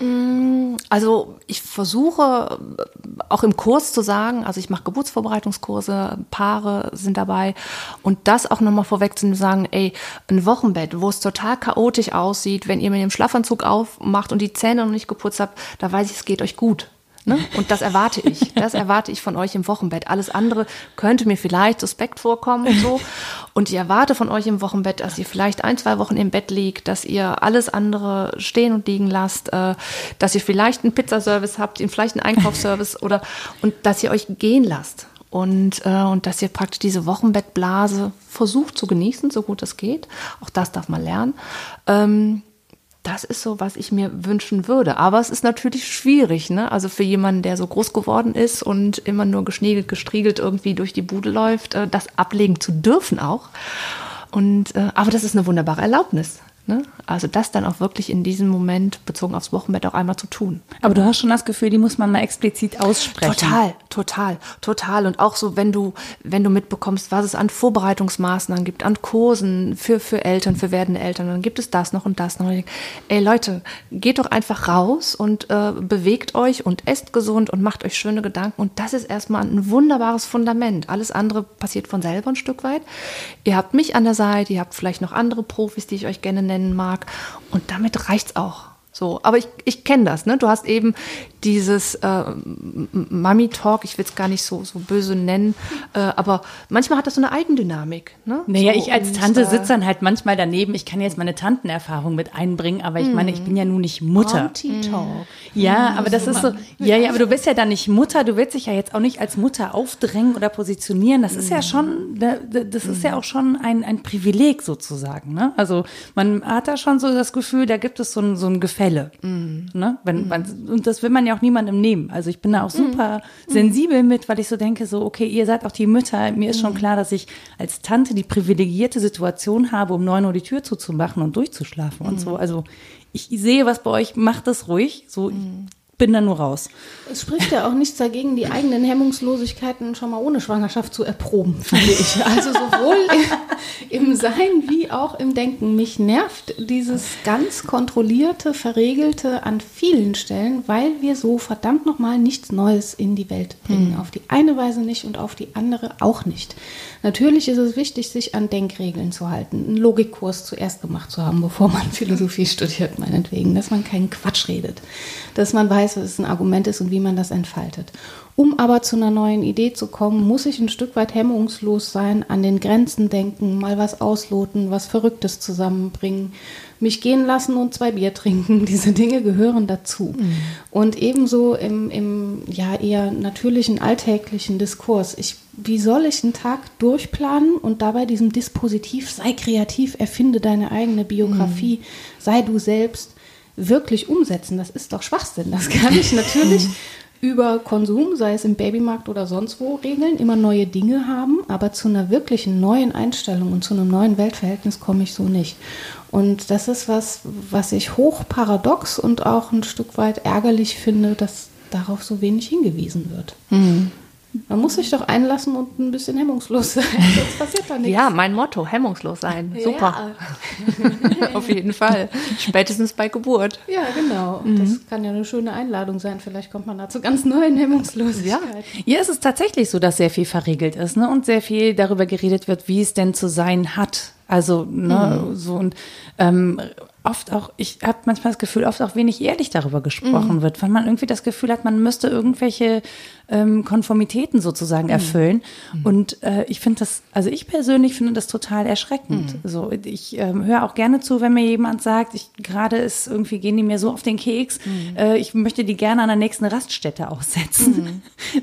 Also ich versuche auch im Kurs zu sagen, also ich mache Geburtsvorbereitungskurse, Paare sind dabei und das auch nochmal vorweg zu sagen, ey, ein Wochenbett, wo es total chaotisch aussieht, wenn ihr mit dem Schlafanzug aufmacht und die Zähne noch nicht geputzt habt, da weiß ich, es geht euch gut. Ne? Und das erwarte ich. Das erwarte ich von euch im Wochenbett. Alles andere könnte mir vielleicht suspekt vorkommen und so. Und ich erwarte von euch im Wochenbett, dass ihr vielleicht 1-2 Wochen im Bett liegt, dass ihr alles andere stehen und liegen lasst, dass ihr vielleicht einen Pizzaservice habt, vielleicht einen Einkaufsservice und dass ihr euch gehen lasst. Und dass ihr praktisch diese Wochenbettblase versucht zu genießen, so gut es geht. Auch das darf man lernen. Das ist so, was ich mir wünschen würde. Aber es ist natürlich schwierig, ne? Also für jemanden, der so groß geworden ist und immer nur geschniegelt, gestriegelt irgendwie durch die Bude läuft, das ablegen zu dürfen auch. Aber das ist eine wunderbare Erlaubnis. Ne? Also das dann auch wirklich in diesem Moment bezogen aufs Wochenbett auch einmal zu tun. Aber du hast schon das Gefühl, die muss man mal explizit aussprechen. Total. Und auch so, wenn du mitbekommst, was es an Vorbereitungsmaßnahmen gibt, an Kursen für Eltern, für werdende Eltern, dann gibt es das noch und das noch. Ey Leute, geht doch einfach raus und bewegt euch und esst gesund und macht euch schöne Gedanken. Und das ist erstmal ein wunderbares Fundament. Alles andere passiert von selber ein Stück weit. Ihr habt mich an der Seite, ihr habt vielleicht noch andere Profis, die ich euch gerne nennen mag. Und damit reicht's auch. So, aber ich kenne das, ne? Du hast eben dieses Mami-Talk, ich will es gar nicht so böse nennen, aber manchmal hat das so eine Eigendynamik. Ne? Naja, so, ich als Tante sitze dann halt manchmal daneben. Ich kann jetzt meine Tantenerfahrung mit einbringen, aber ich meine, ich bin ja nun nicht Mutter. Auntie-Talk. Ja, aber das ist so, ja, aber du bist ja dann nicht Mutter, du willst dich ja jetzt auch nicht als Mutter aufdrängen oder positionieren. Das ist ja schon, das ist ja auch schon ein Privileg sozusagen. Ne? Also man hat da schon so das Gefühl, da gibt es so ein Gefälle. Ne? Und das will man ja auch niemandem nehmen. Also ich bin da auch super sensibel mit, weil ich so denke, so okay, ihr seid auch die Mütter. Mir ist schon klar, dass ich als Tante die privilegierte Situation habe, um 9 Uhr die Tür zuzumachen und durchzuschlafen und so. Also ich sehe was bei euch, macht das ruhig. So, ich bin da nur raus. Es spricht ja auch nichts dagegen, die eigenen Hemmungslosigkeiten schon mal ohne Schwangerschaft zu erproben, finde ich. Also sowohl im Sein wie auch im Denken. Mich nervt dieses ganz kontrollierte, verregelte an vielen Stellen, weil wir so verdammt nochmal nichts Neues in die Welt bringen. Auf die eine Weise nicht und auf die andere auch nicht. Natürlich ist es wichtig, sich an Denkregeln zu halten, einen Logikkurs zuerst gemacht zu haben, bevor man Philosophie studiert, meinetwegen, dass man keinen Quatsch redet, dass man weiß, was ein Argument ist und wie man das entfaltet. Um aber zu einer neuen Idee zu kommen, muss ich ein Stück weit hemmungslos sein, an den Grenzen denken, mal was ausloten, was Verrücktes zusammenbringen, mich gehen lassen und 2 Bier trinken. Diese Dinge gehören dazu. Und ebenso im ja eher natürlichen, alltäglichen Diskurs. Wie soll ich einen Tag durchplanen und dabei diesem Dispositiv, sei kreativ, erfinde deine eigene Biografie, sei du selbst, wirklich umsetzen? Das ist doch Schwachsinn. Das kann ich natürlich über Konsum, sei es im Babymarkt oder sonst wo, regeln, immer neue Dinge haben, aber zu einer wirklichen neuen Einstellung und zu einem neuen Weltverhältnis komme ich so nicht. Und das ist was ich hochparadox und auch ein Stück weit ärgerlich finde, dass darauf so wenig hingewiesen wird. Man muss sich doch einlassen und ein bisschen hemmungslos sein, sonst passiert da nichts. Ja, mein Motto, hemmungslos sein. Super. Ja. Auf jeden Fall. Spätestens bei Geburt. Ja, genau. Das kann ja eine schöne Einladung sein. Vielleicht kommt man da zu ganz neuen Hemmungslosigkeiten. Ja, es ist tatsächlich so, dass sehr viel verriegelt ist, ne? Und sehr viel darüber geredet wird, wie es denn zu sein hat. Also, ne, so und oft auch, ich habe manchmal das Gefühl, oft auch wenig ehrlich darüber gesprochen wird, weil man irgendwie das Gefühl hat, man müsste irgendwelche Konformitäten sozusagen erfüllen. Und ich finde das, also ich persönlich finde das total erschreckend. So, ich höre auch gerne zu, wenn mir jemand sagt, gerade ist irgendwie, gehen die mir so auf den Keks, ich möchte die gerne an der nächsten Raststätte aussetzen.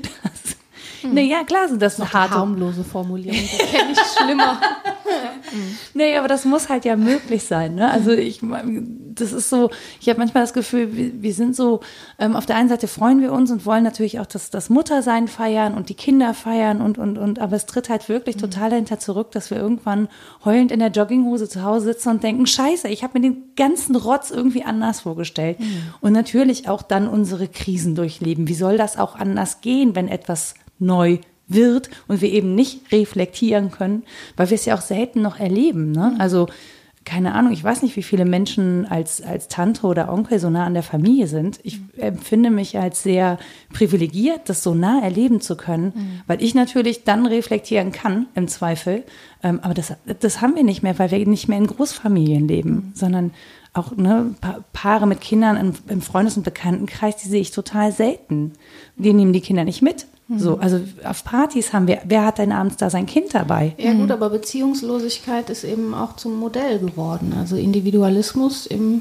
Naja, klar sind das noch harte, harmlose Formulierung, die kenne ich schlimmer. Nee, aber das muss halt ja möglich sein, ne? Also das ist so, ich habe manchmal das Gefühl, wir sind so, auf der einen Seite freuen wir uns und wollen natürlich auch das Muttersein feiern und die Kinder feiern und, aber es tritt halt wirklich total dahinter zurück, dass wir irgendwann heulend in der Jogginghose zu Hause sitzen und denken, scheiße, ich habe mir den ganzen Rotz irgendwie anders vorgestellt. Und natürlich auch dann unsere Krisen durchleben. Wie soll das auch anders gehen, wenn etwas neu wird und wir eben nicht reflektieren können, weil wir es ja auch selten noch erleben, ne? Also, keine Ahnung, ich weiß nicht, wie viele Menschen als Tante oder Onkel so nah an der Familie sind. Ich empfinde mich als sehr privilegiert, das so nah erleben zu können, weil ich natürlich dann reflektieren kann, im Zweifel. Aber das haben wir nicht mehr, weil wir nicht mehr in Großfamilien leben, sondern auch Paare mit Kindern im Freundes- und Bekanntenkreis, die sehe ich total selten. Die nehmen die Kinder nicht mit. So, also auf Partys haben wir, wer hat denn abends da sein Kind dabei? Ja gut, aber Beziehungslosigkeit ist eben auch zum Modell geworden. Also Individualismus im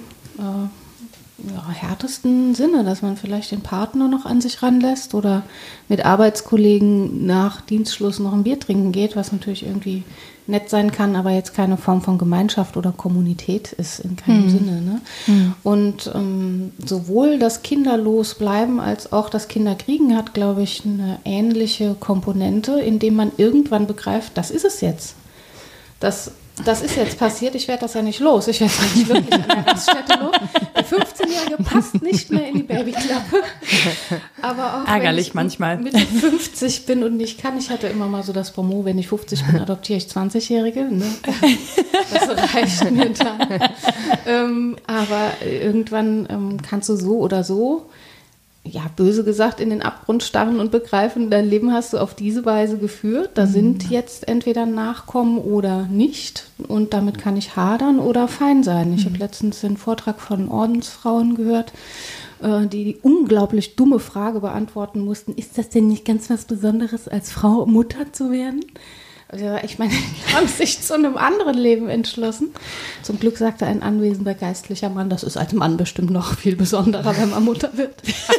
härtesten Sinne, dass man vielleicht den Partner noch an sich ranlässt oder mit Arbeitskollegen nach Dienstschluss noch ein Bier trinken geht, was natürlich irgendwie nett sein kann, aber jetzt keine Form von Gemeinschaft oder Kommunität ist in keinem Sinne. Ne? Und sowohl das Kinderlos bleiben als auch das Kinderkriegen hat, glaube ich, eine ähnliche Komponente, indem man irgendwann begreift, das ist es jetzt. Das ist jetzt passiert, ich werde das ja nicht los. Ich werde es nicht wirklich an der Raststätte los. Der 15-Jährige passt nicht mehr in die Babyklappe. Aber auch ärgerlich wenn ich manchmal. Mitte 50 bin und nicht kann, ich hatte immer mal so das Promo, wenn ich 50 bin, adoptiere ich 20-Jährige. Ne? Das reicht mir dann. Aber irgendwann kannst du so oder so, ja, böse gesagt, in den Abgrund starren und begreifen, dein Leben hast du auf diese Weise geführt. Da sind jetzt entweder Nachkommen oder nicht. Und damit kann ich hadern oder fein sein. Ich habe letztens den Vortrag von Ordensfrauen gehört, die unglaublich dumme Frage beantworten mussten. Ist das denn nicht ganz was Besonderes, als Frau Mutter zu werden? Ich meine, die haben sich zu einem anderen Leben entschlossen. Zum Glück sagte ein anwesender geistlicher Mann, das ist als Mann bestimmt noch viel besonderer, wenn man Mutter wird.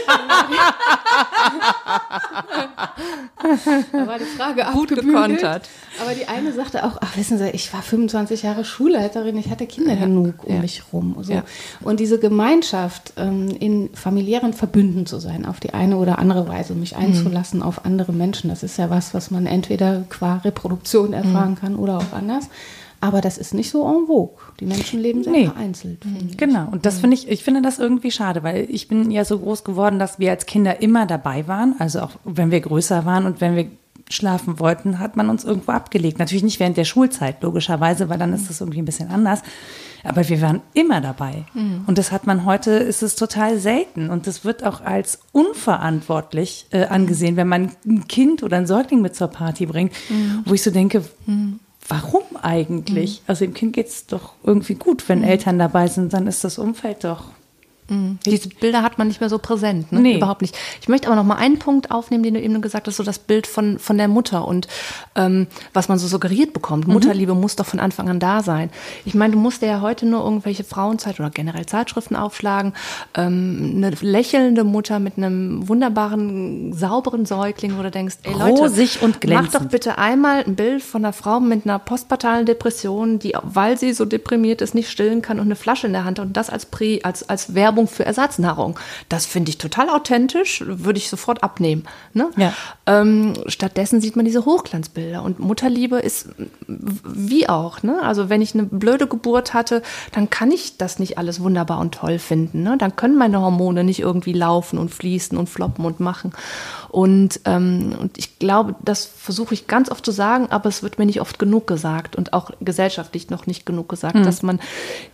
Da war die Frage gut abgebügelt. gekontert. Aber die eine sagte auch, ach wissen Sie, ich war 25 Jahre Schulleiterin, ich hatte Kinder genug um mich rum. So. Ja. Und diese Gemeinschaft, in familiären Verbünden zu sein, auf die eine oder andere Weise, mich einzulassen auf andere Menschen, das ist ja was man entweder qua Reproduktion erfahren kann oder auch anders. Aber das ist nicht so en vogue. Die Menschen leben sehr vereinzelt. Genau. Und das ich finde das irgendwie schade, weil ich bin ja so groß geworden, dass wir als Kinder immer dabei waren. Also auch wenn wir größer waren und wenn wir schlafen wollten, hat man uns irgendwo abgelegt. Natürlich nicht während der Schulzeit, logischerweise, weil dann ist das irgendwie ein bisschen anders. Aber wir waren immer dabei. Und das hat man heute, ist es total selten. Und das wird auch als unverantwortlich angesehen, wenn man ein Kind oder ein Säugling mit zur Party bringt, wo ich so denke, warum eigentlich? Also dem Kind geht es doch irgendwie gut, wenn Eltern dabei sind, dann ist das Umfeld doch. Diese Bilder hat man nicht mehr so präsent, ne? Nee. Überhaupt nicht. Ich möchte aber noch mal einen Punkt aufnehmen, den du eben gesagt hast, so das Bild von der Mutter und was man so suggeriert bekommt. Mutterliebe muss doch von Anfang an da sein. Ich meine, du musst ja heute nur irgendwelche Frauenzeit oder generell Zeitschriften aufschlagen. Eine lächelnde Mutter mit einem wunderbaren, sauberen Säugling, wo du denkst, ey Leute, rosig und glänzend. mach doch bitte einmal ein Bild von einer Frau mit einer postpartalen Depression, die, weil sie so deprimiert ist, nicht stillen kann und eine Flasche in der Hand hat und das als Werbung für Ersatznahrung. Das finde ich total authentisch, würde ich sofort abnehmen. Ne? Ja. Stattdessen sieht man diese Hochglanzbilder und Mutterliebe ist wie auch. Ne? Also wenn ich eine blöde Geburt hatte, dann kann ich das nicht alles wunderbar und toll finden. Ne? Dann können meine Hormone nicht irgendwie laufen und fließen und floppen und machen. Und ich glaube, das versuche ich ganz oft zu sagen, aber es wird mir nicht oft genug gesagt und auch gesellschaftlich noch nicht genug gesagt, dass man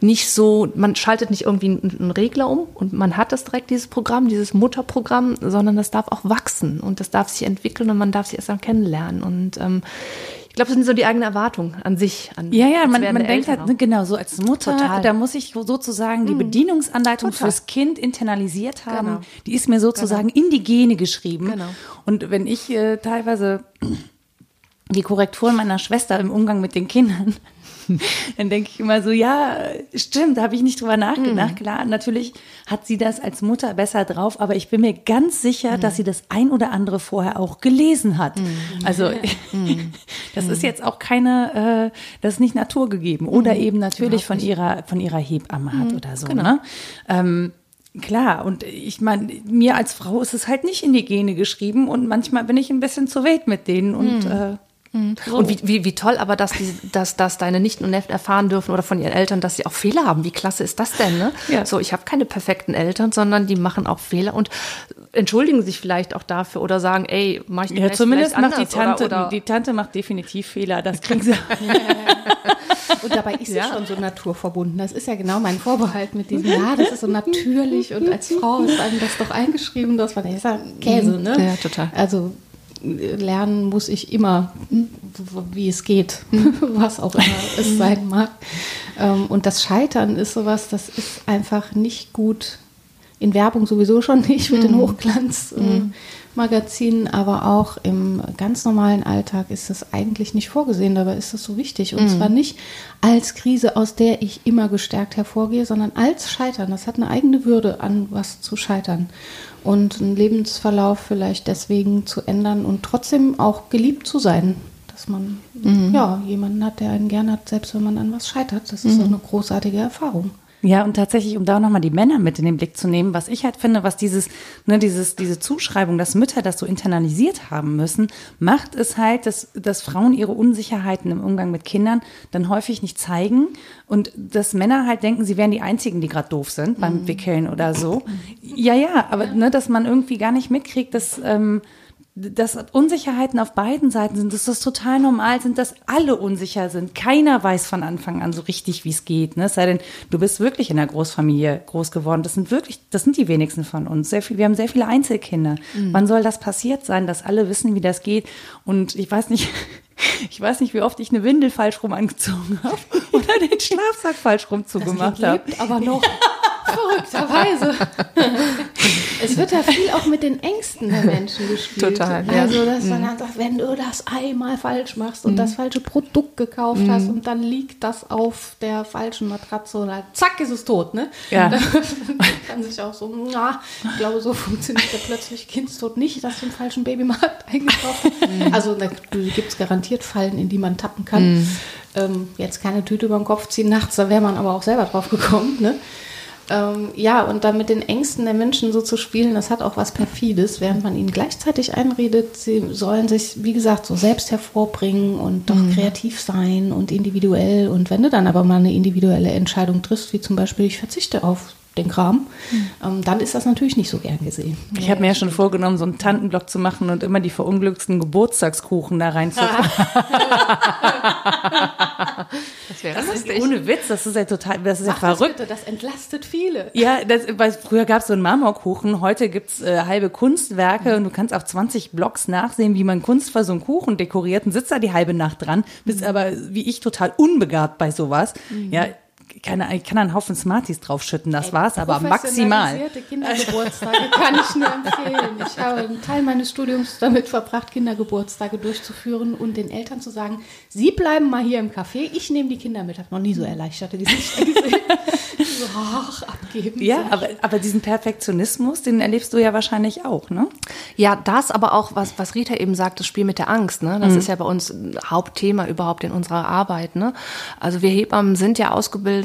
man schaltet nicht irgendwie einen Regler um und man hat das direkt, dieses Programm, dieses Mutterprogramm, sondern das darf auch wachsen und das darf sich entwickeln und man darf sich erst dann kennenlernen. Und ich glaube, das sind so die eigenen Erwartungen an sich. Man denkt halt, genau, so als Mutter, Total. da muss ich sozusagen die Bedienungsanleitung fürs Kind internalisiert haben. Genau. Die ist mir sozusagen in die Gene geschrieben. Genau. Und wenn ich teilweise die Korrekturen meiner Schwester im Umgang mit den Kindern, dann denke ich immer so, ja, stimmt, da habe ich nicht drüber nachgedacht. Klar, natürlich hat sie das als Mutter besser drauf, aber ich bin mir ganz sicher, dass sie das ein oder andere vorher auch gelesen hat. Also das ist jetzt auch keine, das ist nicht naturgegeben oder eben natürlich von ihrer Hebamme hat oder so. Genau. Ne? Klar, und ich meine, mir als Frau ist es halt nicht in die Gene geschrieben und manchmal bin ich ein bisschen zu wild mit denen und so. Und wie toll aber, dass deine Nichten und Neffen erfahren dürfen oder von ihren Eltern, dass sie auch Fehler haben. Wie klasse ist das denn? Ne? Ja. So, ich habe keine perfekten Eltern, sondern die machen auch Fehler und entschuldigen sich vielleicht auch dafür oder sagen, ey, mach ich Ja, zumindest macht die Tante, oder die Tante macht definitiv Fehler, das kriegen sie. Und dabei ist sie schon so naturverbunden. Das ist ja genau mein Vorbehalt mit diesem, ja, das ist so natürlich und als Frau ist einem das doch eingeschrieben, das war ja Käse, ne? Ja, total. Also lernen muss ich immer, wie es geht, was auch immer es sein mag. Und das Scheitern ist sowas, das ist einfach nicht gut, in Werbung sowieso schon nicht, mit den Hochglanzmagazinen, aber auch im ganz normalen Alltag ist das eigentlich nicht vorgesehen, dabei ist das so wichtig. Und zwar nicht als Krise, aus der ich immer gestärkt hervorgehe, sondern als Scheitern. Das hat eine eigene Würde, an was zu scheitern. Und einen Lebensverlauf vielleicht deswegen zu ändern und trotzdem auch geliebt zu sein. Dass man jemanden hat, der einen gern hat, selbst wenn man an was scheitert. Das ist so eine großartige Erfahrung. Ja, und tatsächlich, um da auch nochmal die Männer mit in den Blick zu nehmen, was ich halt finde, was diese Zuschreibung, dass Mütter das so internalisiert haben müssen, macht es halt, dass Frauen ihre Unsicherheiten im Umgang mit Kindern dann häufig nicht zeigen und dass Männer halt denken, sie wären die Einzigen, die gerade doof sind beim Wickeln oder so. Ja, aber dass man irgendwie gar nicht mitkriegt, dass Unsicherheiten auf beiden Seiten sind, dass das total normal sind, dass alle unsicher sind. Keiner weiß von Anfang an so richtig, wie es geht. Ne? Es sei denn, du bist wirklich in einer Großfamilie groß geworden. Das sind die wenigsten von uns. Wir haben sehr viele Einzelkinder. Wann soll das passiert sein, dass alle wissen, wie das geht? Und ich weiß nicht, wie oft ich eine Windel falsch rum angezogen habe oder den Schlafsack falsch rum zugemacht habe. Aber noch verrückterweise. Es wird ja viel auch mit den Ängsten der Menschen gespielt. Total, ja. Also, dass man dann sagt, wenn du das einmal falsch machst und das falsche Produkt gekauft hast und dann liegt das auf der falschen Matratze und dann zack, ist es tot, ne? Ja. Dann kann sich auch so, ich glaube, so funktioniert der plötzlich Kindstod nicht, dass du den falschen Babymarkt eingekauft hast. Also, da gibt es garantiert Fallen, in die man tappen kann. Jetzt keine Tüte über den Kopf ziehen nachts, da wäre man aber auch selber drauf gekommen, ne? Und dann mit den Ängsten der Menschen so zu spielen, das hat auch was Perfides, während man ihnen gleichzeitig einredet, sie sollen sich, wie gesagt, so selbst hervorbringen und doch kreativ sein und individuell. Und wenn du dann aber mal eine individuelle Entscheidung triffst, wie zum Beispiel, ich verzichte auf den Kram, dann ist das natürlich nicht so gern gesehen. Ich habe mir ja schon vorgenommen, so einen Tantenblock zu machen und immer die verunglückten Geburtstagskuchen da reinzupacken. Das wäre lustig. Ohne Witz, das ist ja total, das ist ja verrückt. Bitte, das entlastet viele. Ja, weil früher gab es so einen Marmorkuchen, heute gibt's halbe Kunstwerke und du kannst auf 20 Blogs nachsehen, wie man kunstvoll so einen Kuchen dekoriert und sitzt da die halbe Nacht dran, bist aber wie ich total unbegabt bei sowas. Ja, ich kann da einen Haufen Smarties draufschütten, das war's, aber maximal. Professionalisierte Kindergeburtstage kann ich nur empfehlen. Ich habe einen Teil meines Studiums damit verbracht, Kindergeburtstage durchzuführen und den Eltern zu sagen, sie bleiben mal hier im Café, ich nehme die Kinder mit. Ich habe noch nie so erleichterte Gesichter gesehen. So, abgeben. Ja, aber diesen Perfektionismus, den erlebst du ja wahrscheinlich auch, ne? Ja, das aber auch, was Rita eben sagt, das Spiel mit der Angst, ne? Das ist ja bei uns ein Hauptthema überhaupt in unserer Arbeit, ne? Also wir Hebammen sind ja ausgebildet,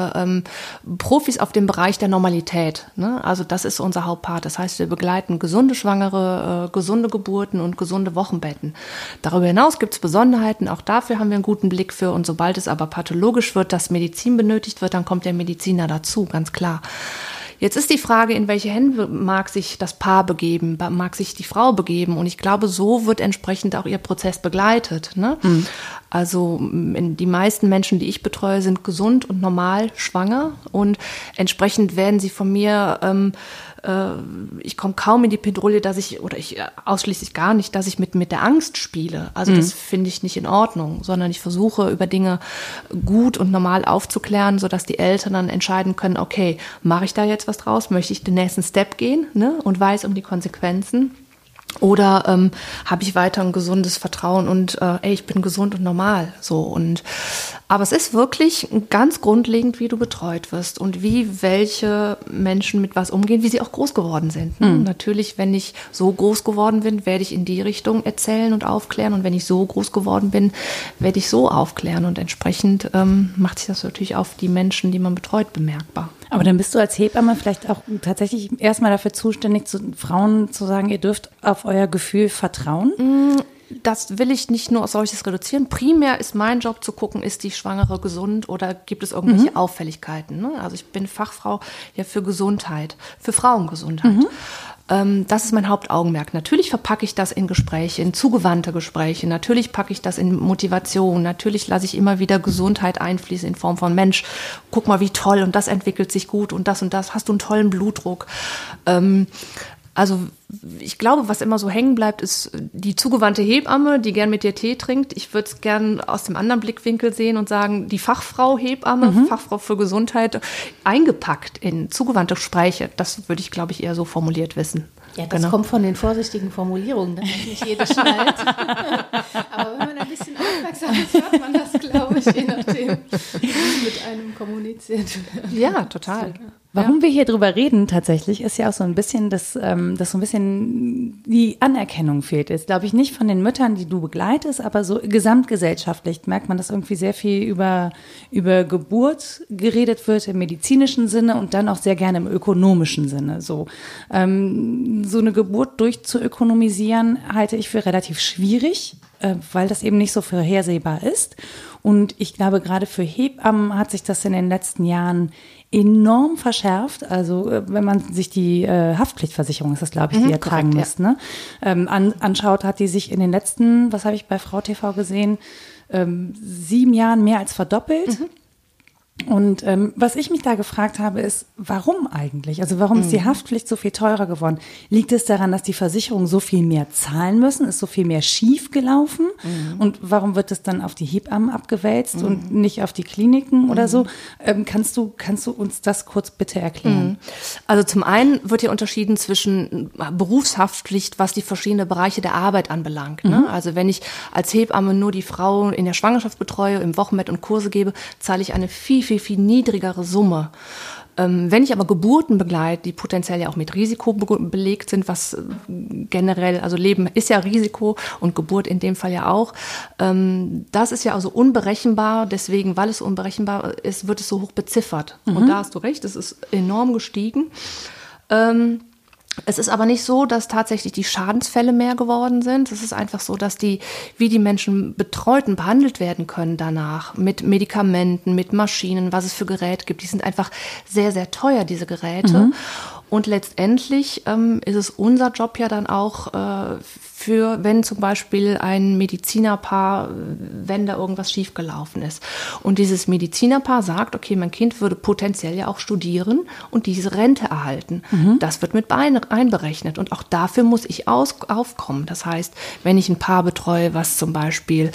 Profis auf dem Bereich der Normalität, ne? Also das ist unser Hauptpart. Das heißt, wir begleiten gesunde Schwangere, gesunde Geburten und gesunde Wochenbetten. Darüber hinaus gibt es Besonderheiten, auch dafür haben wir einen guten Blick für. Und sobald es aber pathologisch wird, dass Medizin benötigt wird, dann kommt der Mediziner dazu, ganz klar. Jetzt ist die Frage, in welche Hände mag sich das Paar begeben, mag sich die Frau begeben? Und ich glaube, so wird entsprechend auch ihr Prozess begleitet, ne? Also die meisten Menschen, die ich betreue, sind gesund und normal schwanger und entsprechend werden sie von mir, ich komme kaum in die Pedrouille, ich ausschließlich gar nicht, dass ich mit der Angst spiele. Also das finde ich nicht in Ordnung, sondern ich versuche über Dinge gut und normal aufzuklären, sodass die Eltern dann entscheiden können, okay, mache ich da jetzt was draus, möchte ich den nächsten Step gehen, ne, und weiß um die Konsequenzen. Oder habe ich weiter ein gesundes Vertrauen und ich bin gesund und normal. Aber es ist wirklich ganz grundlegend, wie du betreut wirst und wie welche Menschen mit was umgehen, wie sie auch groß geworden sind. Ne? Natürlich, wenn ich so groß geworden bin, werde ich in die Richtung erzählen und aufklären. Und wenn ich so groß geworden bin, werde ich so aufklären. Und entsprechend macht sich das natürlich auf die Menschen, die man betreut, bemerkbar. Aber dann bist du als Hebamme vielleicht auch tatsächlich erstmal dafür zuständig, Frauen zu sagen, ihr dürft auf euer Gefühl vertrauen? Das will ich nicht nur auf solches reduzieren. Primär ist mein Job zu gucken, ist die Schwangere gesund oder gibt es irgendwelche Auffälligkeiten. Ne? Also ich bin Fachfrau ja für Gesundheit, für Frauengesundheit. Das ist mein Hauptaugenmerk. Natürlich verpacke ich das in Gespräche, in zugewandte Gespräche. Natürlich packe ich das in Motivation. Natürlich lasse ich immer wieder Gesundheit einfließen in Form von Mensch, guck mal, wie toll und das entwickelt sich gut und das hast du einen tollen Blutdruck. Also ich glaube, was immer so hängen bleibt, ist die zugewandte Hebamme, die gern mit dir Tee trinkt. Ich würde es gern aus dem anderen Blickwinkel sehen und sagen, die Fachfrau Hebamme, Fachfrau für Gesundheit, eingepackt in zugewandte Gespräche. Das würde ich, glaube ich, eher so formuliert wissen. Ja, das kommt von den vorsichtigen Formulierungen, dass nicht jeder schnallt. Aber wenn man ein bisschen aufmerksam ist, hört man das, glaube ich, je nachdem, wie mit einem kommuniziert. Ja, total. Warum wir hier drüber reden tatsächlich, ist ja auch so ein bisschen, dass so ein bisschen die Anerkennung fehlt. Ist, glaube ich, nicht von den Müttern, die du begleitest, aber so gesamtgesellschaftlich merkt man, dass irgendwie sehr viel über Geburt geredet wird im medizinischen Sinne und dann auch sehr gerne im ökonomischen Sinne. So eine Geburt durchzuökonomisieren halte ich für relativ schwierig, weil das eben nicht so vorhersehbar ist. Und ich glaube, gerade für Hebammen hat sich das in den letzten Jahren enorm verschärft. Also wenn man sich die Haftpflichtversicherung, ist das, glaube ich, die ihr tragen müsst, ne? Anschaut, hat die sich in den letzten, was habe ich bei Frau TV gesehen, 7 Jahren mehr als verdoppelt. Und was ich mich da gefragt habe, ist, warum eigentlich? Also warum ist die Haftpflicht so viel teurer geworden? Liegt es daran, dass die Versicherungen so viel mehr zahlen müssen? Ist so viel mehr schief gelaufen? Und warum wird es dann auf die Hebammen abgewälzt und nicht auf die Kliniken oder so? Kannst du uns das kurz bitte erklären? Also zum einen wird hier unterschieden zwischen Berufshaftpflicht, was die verschiedenen Bereiche der Arbeit anbelangt. Ne? Also wenn ich als Hebamme nur die Frau in der Schwangerschaft betreue, im Wochenbett und Kurse gebe, zahle ich eine viel niedrigere Summe. Wenn ich aber Geburten begleite, die potenziell ja auch mit Risiko belegt sind, was generell, also Leben ist ja Risiko und Geburt in dem Fall ja auch, das ist ja also unberechenbar, deswegen, weil es unberechenbar ist, wird es so hoch beziffert. Und da hast du recht, es ist enorm gestiegen. Es ist aber nicht so, dass tatsächlich die Schadensfälle mehr geworden sind. Es ist einfach so, dass wie die Menschen betreut und behandelt werden können danach, mit Medikamenten, mit Maschinen, was es für Geräte gibt. Die sind einfach sehr, sehr teuer, diese Geräte. Und letztendlich ist es unser Job ja dann auch wenn zum Beispiel ein Medizinerpaar, wenn da irgendwas schiefgelaufen ist. Und dieses Medizinerpaar sagt, okay, mein Kind würde potenziell ja auch studieren und diese Rente erhalten. Das wird mit einberechnet. Und auch dafür muss ich aufkommen. Das heißt, wenn ich ein Paar betreue, was zum Beispiel,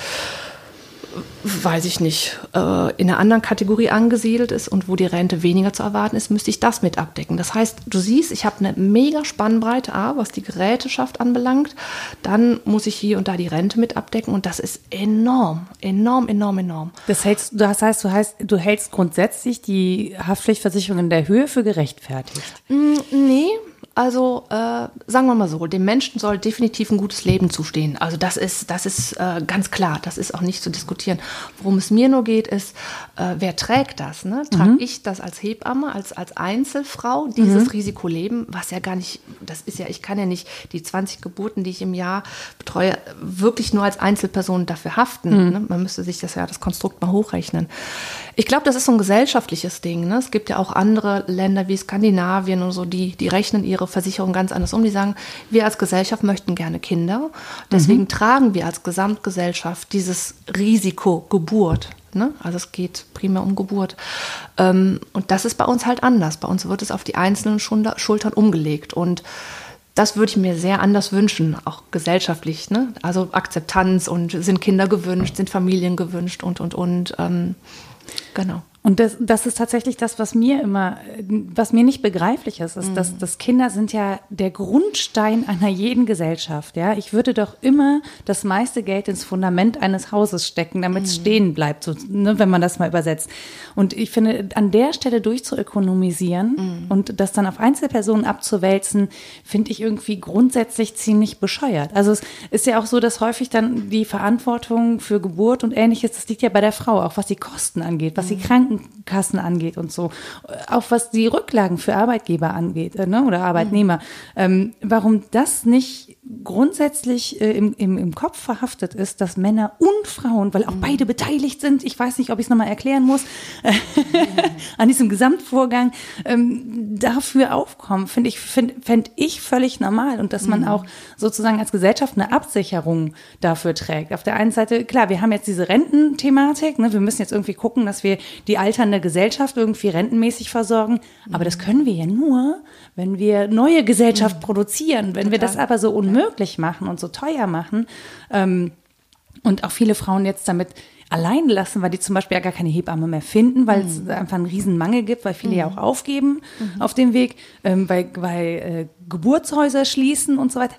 weiß ich nicht, in einer anderen Kategorie angesiedelt ist und wo die Rente weniger zu erwarten ist, müsste ich das mit abdecken. Das heißt, du siehst, ich habe eine mega Spannbreite, was die Geräteschaft anbelangt. Dann muss ich hier und da die Rente mit abdecken und das ist enorm, enorm, enorm, enorm. Das heißt, du hältst grundsätzlich die Haftpflichtversicherung in der Höhe für gerechtfertigt? Nee. Also sagen wir mal so, dem Menschen soll definitiv ein gutes Leben zustehen. Also das ist ganz klar, das ist auch nicht zu diskutieren. Worum es mir nur geht, ist, wer trägt das? Ne? Trage ich das als Hebamme, als Einzelfrau, dieses Risiko leben, was ja gar nicht, ich kann ja nicht die 20 Geburten, die ich im Jahr betreue, wirklich nur als Einzelperson dafür haften. Ne? Man müsste sich das Konstrukt mal hochrechnen. Ich glaube, das ist so ein gesellschaftliches Ding. Ne? Es gibt ja auch andere Länder wie Skandinavien und so, die rechnen ihre Versicherung ganz anders um. Die sagen, wir als Gesellschaft möchten gerne Kinder. Deswegen tragen wir als Gesamtgesellschaft dieses Risiko Geburt. Ne? Also es geht primär um Geburt. Und das ist bei uns halt anders. Bei uns wird es auf die einzelnen Schultern umgelegt. Und das würde ich mir sehr anders wünschen, auch gesellschaftlich. Ne? Also Akzeptanz und sind Kinder gewünscht, sind Familien gewünscht und. Genau. Und das ist tatsächlich das, was mir nicht begreiflich ist, dass Kinder sind ja der Grundstein einer jeden Gesellschaft, ja. Ich würde doch immer das meiste Geld ins Fundament eines Hauses stecken, damit es stehen bleibt, so, ne, wenn man das mal übersetzt. Und ich finde, an der Stelle durchzuökonomisieren und das dann auf Einzelpersonen abzuwälzen, finde ich irgendwie grundsätzlich ziemlich bescheuert. Also es ist ja auch so, dass häufig dann die Verantwortung für Geburt und Ähnliches, das liegt ja bei der Frau, auch was die Kosten angeht, was die Krankenkassen angeht und so, auch was die Rücklagen für Arbeitgeber angeht, ne, oder Arbeitnehmer. Warum das nicht grundsätzlich im Kopf verhaftet ist, dass Männer und Frauen, weil auch beide beteiligt sind, ich weiß nicht, ob ich es nochmal erklären muss, an diesem Gesamtvorgang dafür aufkommen, fände ich völlig normal und dass man auch sozusagen als Gesellschaft eine Absicherung dafür trägt. Auf der einen Seite, klar, wir haben jetzt diese Rententhematik, ne, wir müssen jetzt irgendwie gucken, dass wir die alternde Gesellschaft irgendwie rentenmäßig versorgen, aber das können wir ja nur, wenn wir neue Gesellschaft produzieren, wenn wir das aber so unmöglich machen und so teuer machen und auch viele Frauen jetzt damit allein lassen, weil die zum Beispiel ja gar keine Hebamme mehr finden, weil es einfach einen riesen Mangel gibt, weil viele ja auch aufgeben auf dem Weg, weil Geburtshäuser schließen und so weiter.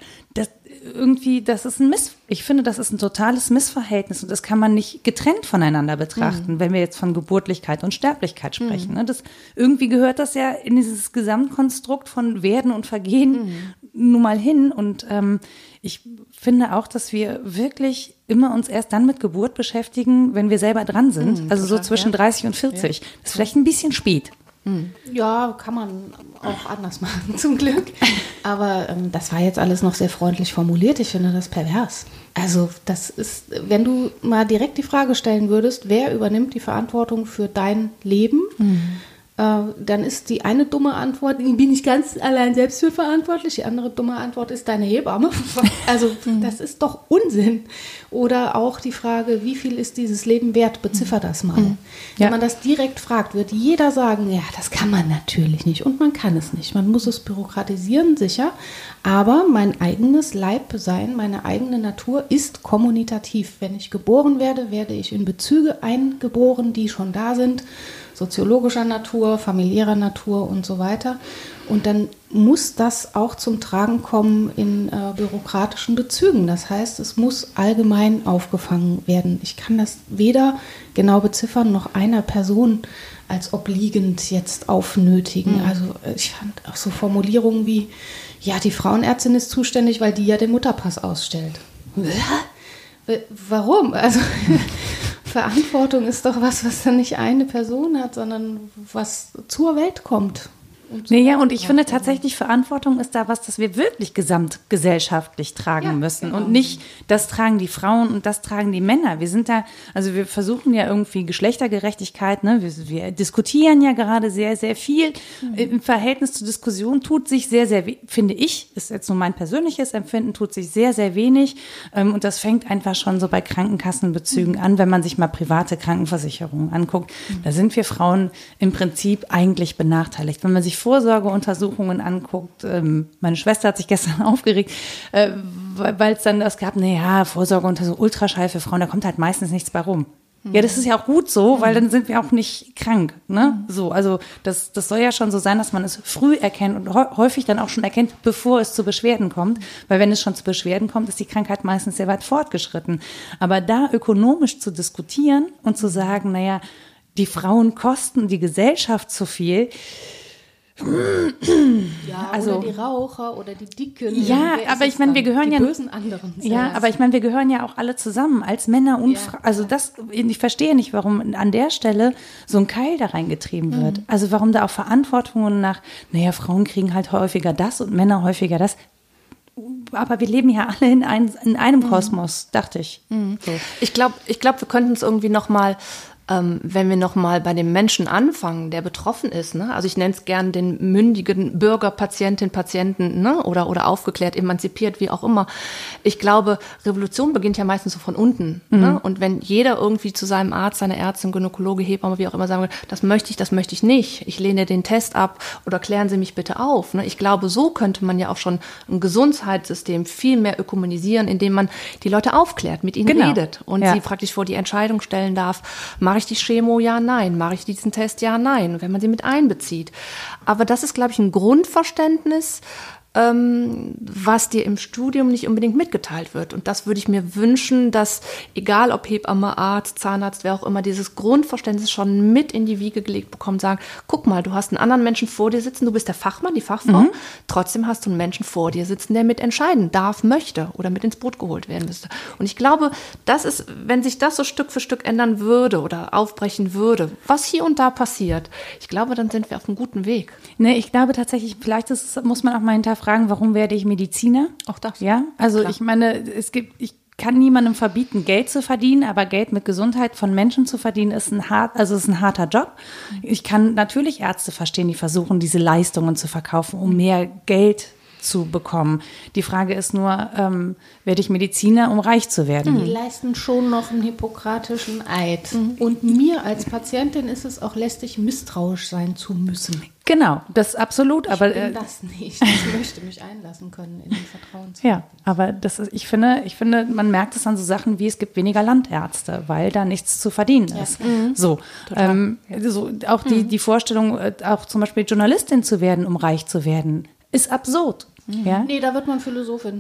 Ich finde, das ist ein totales Missverhältnis und das kann man nicht getrennt voneinander betrachten, wenn wir jetzt von Geburtlichkeit und Sterblichkeit sprechen. Ne? Irgendwie gehört das ja in dieses Gesamtkonstrukt von Werden und Vergehen nun mal hin und ich finde auch, dass wir wirklich immer uns erst dann mit Geburt beschäftigen, wenn wir selber dran sind, also so zwischen 30 und 40. Das ist vielleicht ein bisschen spät. Ja, kann man auch anders machen, zum Glück. Aber das war jetzt alles noch sehr freundlich formuliert. Ich finde das pervers. Also das ist, wenn du mal direkt die Frage stellen würdest, wer übernimmt die Verantwortung für dein Leben, dann ist die eine dumme Antwort, bin ich ganz allein selbst für verantwortlich. Die andere dumme Antwort ist deine Hebamme. Also das ist doch Unsinn. Oder auch die Frage, wie viel ist dieses Leben wert? Beziffer das mal. Wenn man das direkt fragt, wird jeder sagen, ja, das kann man natürlich nicht. Und man kann es nicht. Man muss es bürokratisieren, sicher. Aber mein eigenes Leibsein, meine eigene Natur ist kommunikativ. Wenn ich geboren werde, werde ich in Bezüge eingeboren, die schon da sind. Soziologischer Natur, familiärer Natur und so weiter. Und dann muss das auch zum Tragen kommen in bürokratischen Bezügen. Das heißt, es muss allgemein aufgefangen werden. Ich kann das weder genau beziffern, noch einer Person als obliegend jetzt aufnötigen. Also ich fand auch so Formulierungen wie, ja, die Frauenärztin ist zuständig, weil die ja den Mutterpass ausstellt. Warum? Also Verantwortung ist doch was dann nicht eine Person hat, sondern was zur Welt kommt. Und ich finde tatsächlich, Verantwortung ist da was, das wir wirklich gesamtgesellschaftlich tragen müssen. Genau. Und nicht, das tragen die Frauen und das tragen die Männer. Wir sind da, also wir versuchen ja irgendwie Geschlechtergerechtigkeit, ne? Wir diskutieren ja gerade sehr, sehr viel. Im Verhältnis zur Diskussion tut sich sehr, sehr, finde ich, ist jetzt nur mein persönliches Empfinden, tut sich sehr, sehr wenig. Und das fängt einfach schon so bei Krankenkassenbezügen an, wenn man sich mal private Krankenversicherungen anguckt. Da sind wir Frauen im Prinzip eigentlich benachteiligt. Wenn man sich Vorsorgeuntersuchungen anguckt, meine Schwester hat sich gestern aufgeregt, weil es dann das gab, Vorsorgeuntersuchung, Ultraschall für Frauen, da kommt halt meistens nichts bei rum. Ja, das ist ja auch gut so, weil dann sind wir auch nicht krank, ne? So, also das soll ja schon so sein, dass man es früh erkennt und häufig dann auch schon erkennt, bevor es zu Beschwerden kommt. Weil wenn es schon zu Beschwerden kommt, ist die Krankheit meistens sehr weit fortgeschritten. Aber da ökonomisch zu diskutieren und zu sagen, die Frauen kosten die Gesellschaft zu viel. Ja, also, oder die Raucher oder die Dicken. Ja, aber ich meine, wir gehören die bösen anderen. Ja, aber ich meine, wir gehören ja auch alle zusammen als Männer und Frauen. Also ich verstehe nicht, warum an der Stelle so ein Keil da reingetrieben wird. Also warum da auch Verantwortungen nach, Frauen kriegen halt häufiger das und Männer häufiger das. Aber wir leben ja alle in einem Kosmos, dachte ich. So. Ich glaube, wir könnten es irgendwie nochmal, wenn wir nochmal bei dem Menschen anfangen, der betroffen ist, ne? Also ich nenne es gern den mündigen Bürger, Patientin, Patienten, ne? Oder aufgeklärt, emanzipiert, wie auch immer. Ich glaube, Revolution beginnt ja meistens so von unten. Ne? Und wenn jeder irgendwie zu seinem Arzt, seiner Ärztin, Gynäkologe, Hebamme, wie auch immer sagen will, das möchte ich nicht, ich lehne den Test ab oder klären Sie mich bitte auf. Ne? Ich glaube, so könnte man ja auch schon ein Gesundheitssystem viel mehr ökumenisieren, indem man die Leute aufklärt, mit ihnen redet und sie praktisch vor die Entscheidung stellen darf, mache ich die Chemo? Ja, nein. Mache ich diesen Test? Ja, nein. Wenn man sie mit einbezieht. Aber das ist, glaube ich, ein Grundverständnis, was dir im Studium nicht unbedingt mitgeteilt wird. Und das würde ich mir wünschen, dass, egal ob Hebamme, Arzt, Zahnarzt, wer auch immer, dieses Grundverständnis schon mit in die Wiege gelegt bekommt, sagen, guck mal, du hast einen anderen Menschen vor dir sitzen, du bist der Fachmann, die Fachfrau, trotzdem hast du einen Menschen vor dir sitzen, der mitentscheiden darf, möchte oder mit ins Boot geholt werden müsste. Und ich glaube, das ist, wenn sich das so Stück für Stück ändern würde oder aufbrechen würde, was hier und da passiert, ich glaube, dann sind wir auf einem guten Weg. Nee, ich glaube tatsächlich, vielleicht muss man auch mal hinterfragen, warum werde ich Mediziner? Auch das. Ja, also klar. Ich meine, ich kann niemandem verbieten, Geld zu verdienen, aber Geld mit Gesundheit von Menschen zu verdienen, ist ein harter Job. Ich kann natürlich Ärzte verstehen, die versuchen, diese Leistungen zu verkaufen, um mehr Geld zu bekommen. Die Frage ist nur, werde ich Mediziner, um reich zu werden? Die leisten schon noch einen hippokratischen Eid. Und mir als Patientin ist es auch lästig, misstrauisch sein zu müssen. Genau, das absolut. Aber ich bin das nicht. Ich möchte mich einlassen können in den Vertrauen. Ja, aber ich finde, man merkt es an so Sachen wie, es gibt weniger Landärzte, weil da nichts zu verdienen ist. So, auch die Vorstellung, auch zum Beispiel Journalistin zu werden, um reich zu werden, ist absurd. Ja? Nee, da wird man Philosophin.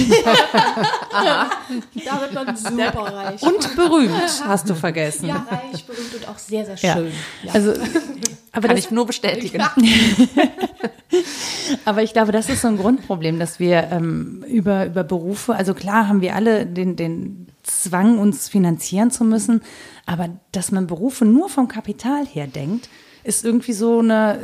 Da wird man super reich. Und berühmt, hast du vergessen. Ja, reich, berühmt und auch sehr, sehr schön. Ja. Also, aber kann ich nur bestätigen. Aber ich glaube, das ist so ein Grundproblem, dass wir über Berufe, also klar haben wir alle den Zwang, uns finanzieren zu müssen, aber dass man Berufe nur vom Kapital her denkt, ist irgendwie so eine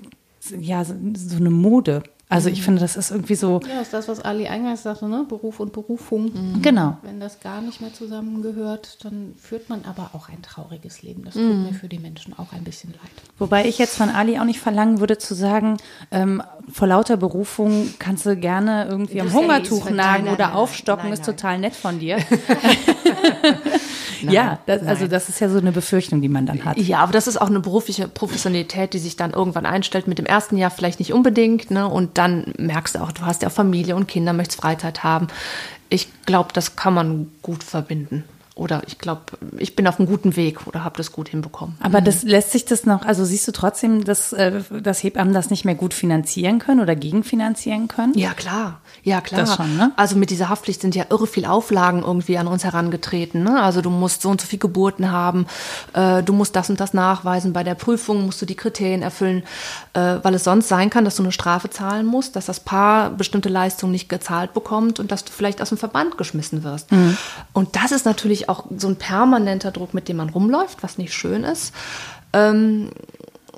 Mode. Also ich finde, das ist irgendwie so. Ja, ist das, was Ali eingangs sagte, ne? Beruf und Berufung. Genau. Wenn das gar nicht mehr zusammengehört, dann führt man aber auch ein trauriges Leben. Das tut mir für die Menschen auch ein bisschen leid. Wobei ich jetzt von Ali auch nicht verlangen würde, zu sagen, vor lauter Berufung kannst du gerne irgendwie am Hungertuch nagen oder aufstocken, ist total nett von dir. Das ist ja so eine Befürchtung, die man dann hat. Ja, aber das ist auch eine berufliche Professionalität, die sich dann irgendwann einstellt. Mit dem ersten Jahr vielleicht nicht unbedingt, ne? Und dann merkst du auch, du hast ja auch Familie und Kinder, möchtest Freizeit haben. Ich glaube, das kann man gut verbinden. Oder ich glaube, ich bin auf einem guten Weg oder habe das gut hinbekommen. Aber das lässt sich das noch, also siehst du trotzdem, dass Hebammen das nicht mehr gut finanzieren können oder gegenfinanzieren können? Ja, klar. Ja, klar. Das schon, ne? Also mit dieser Haftpflicht sind ja irre viel Auflagen irgendwie an uns herangetreten. Ne? Also du musst so und so viel Geburten haben, du musst das und das nachweisen. Bei der Prüfung musst du die Kriterien erfüllen, weil es sonst sein kann, dass du eine Strafe zahlen musst, dass das Paar bestimmte Leistungen nicht gezahlt bekommt und dass du vielleicht aus dem Verband geschmissen wirst. Und das ist natürlich auch so ein permanenter Druck, mit dem man rumläuft, was nicht schön ist.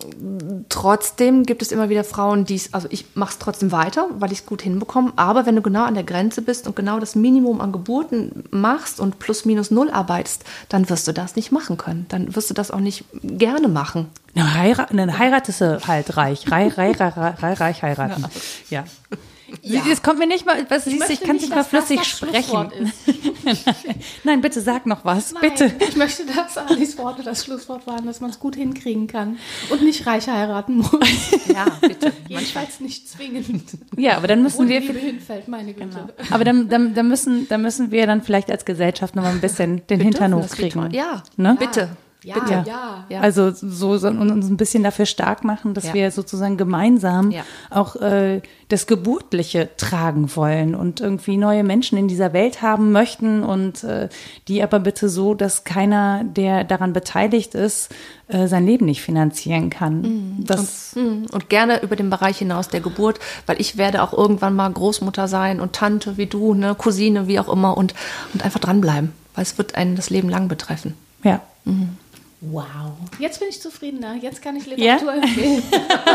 Trotzdem gibt es immer wieder Frauen, also ich mache es trotzdem weiter, weil ich es gut hinbekomme. Aber wenn du genau an der Grenze bist und genau das Minimum an Geburten machst und plus minus null arbeitest, dann wirst du das nicht machen können. Dann wirst du das auch nicht gerne machen. Dann heiratest du halt reich. Reich heiraten. Ja. Es kommt mir nicht mal, ich kann nicht mal flüssig sprechen. Nein, bitte sag noch was. Nein, bitte. Ich möchte, dass Alis Worte das Schlusswort waren, dass man es gut hinkriegen kann und nicht reich heiraten muss. Ja, bitte. Jedenfalls nicht zwingend. Ja, aber dann müssen wir. Liebe hinfällt, meine Güte. Genau. Aber dann müssen wir dann vielleicht als Gesellschaft noch mal ein bisschen den Hintern hochkriegen. Ja, ne? Bitte. Ja, Bitte. ja. Also uns ein bisschen dafür stark machen, dass wir sozusagen gemeinsam auch das Geburtliche tragen wollen und irgendwie neue Menschen in dieser Welt haben möchten und die aber bitte so, dass keiner, der daran beteiligt ist, sein Leben nicht finanzieren kann. Und gerne über den Bereich hinaus der Geburt, weil ich werde auch irgendwann mal Großmutter sein und Tante wie du, ne, Cousine, wie auch immer und einfach dranbleiben, weil es wird einen das Leben lang betreffen. Ja. Wow. Jetzt bin ich zufriedener. Jetzt kann ich Literatur empfehlen.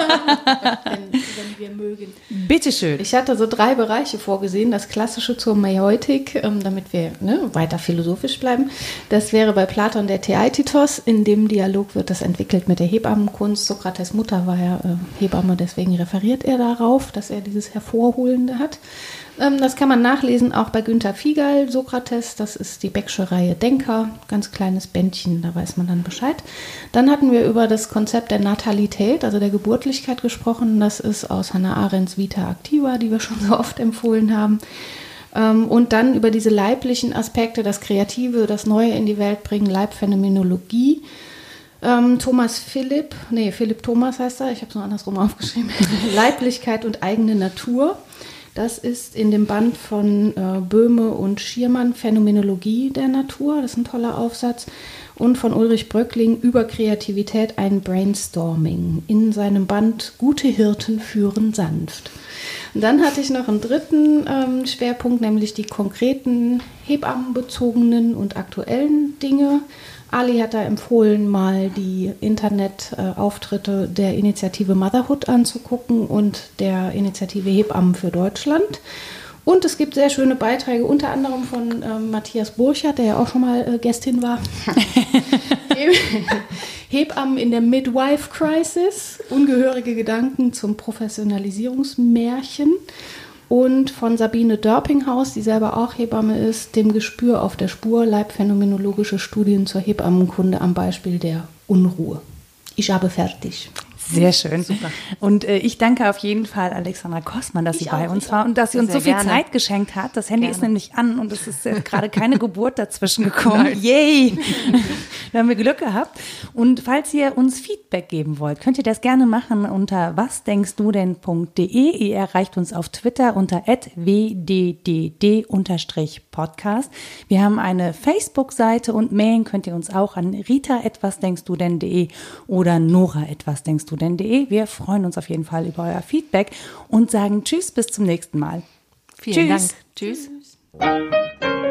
wenn wir mögen. Bitteschön. Ich hatte so 3 Bereiche vorgesehen. Das Klassische zur Maiotik, damit wir weiter philosophisch bleiben. Das wäre bei Platon der Theaitetos. In dem Dialog wird das entwickelt mit der Hebammenkunst. Sokrates' Mutter war ja Hebamme, deswegen referiert er darauf, dass er dieses Hervorholende hat. Das kann man nachlesen, auch bei Günter Figal, Sokrates, das ist die Becksche Reihe Denker, ganz kleines Bändchen, da weiß man dann Bescheid. Dann hatten wir über das Konzept der Natalität, also der Geburtlichkeit gesprochen, das ist aus Hannah Arendts Vita Activa, die wir schon so oft empfohlen haben. Und dann über diese leiblichen Aspekte, das Kreative, das Neue in die Welt bringen, Leibphänomenologie. Philipp Thomas heißt er, ich habe es nur andersrum aufgeschrieben, Leiblichkeit und eigene Natur. Das ist in dem Band von Böhme und Schiermann, Phänomenologie der Natur, das ist ein toller Aufsatz. Und von Ulrich Bröckling über Kreativität ein Brainstorming in seinem Band Gute Hirten führen sanft. Und dann hatte ich noch einen dritten Schwerpunkt, nämlich die konkreten hebammenbezogenen und aktuellen Dinge. Ali hat da empfohlen, mal die Internetauftritte der Initiative Motherhood anzugucken und der Initiative Hebammen für Deutschland. Und es gibt sehr schöne Beiträge, unter anderem von Matthias Burchardt, der ja auch schon mal Gästin war. Hebammen in der Midwife Crisis, ungehörige Gedanken zum Professionalisierungsmärchen. Und von Sabine Dörpinghaus, die selber auch Hebamme ist, dem Gespür auf der Spur, leibphänomenologische Studien zur Hebammenkunde am Beispiel der Unruhe. Ich habe fertig. Sehr schön. Super. Und ich danke auf jeden Fall Alexandra Kostmann, dass sie bei uns war und dass sie uns so viel Zeit geschenkt hat. Das Handy ist nämlich an und es ist gerade keine Geburt dazwischen gekommen. Yay! Da haben wir Glück gehabt. Und falls ihr uns Feedback geben wollt, könnt ihr das gerne machen unter wasdenkstudenn.de. Ihr erreicht uns auf Twitter unter @wddd_podcast. Wir haben eine Facebook-Seite und mailen könnt ihr uns auch an rita@wasdenkstudenn.de oder nora@wasdenkstudenn.de. Wir freuen uns auf jeden Fall über euer Feedback und sagen Tschüss, bis zum nächsten Mal. Vielen Dank. Tschüss.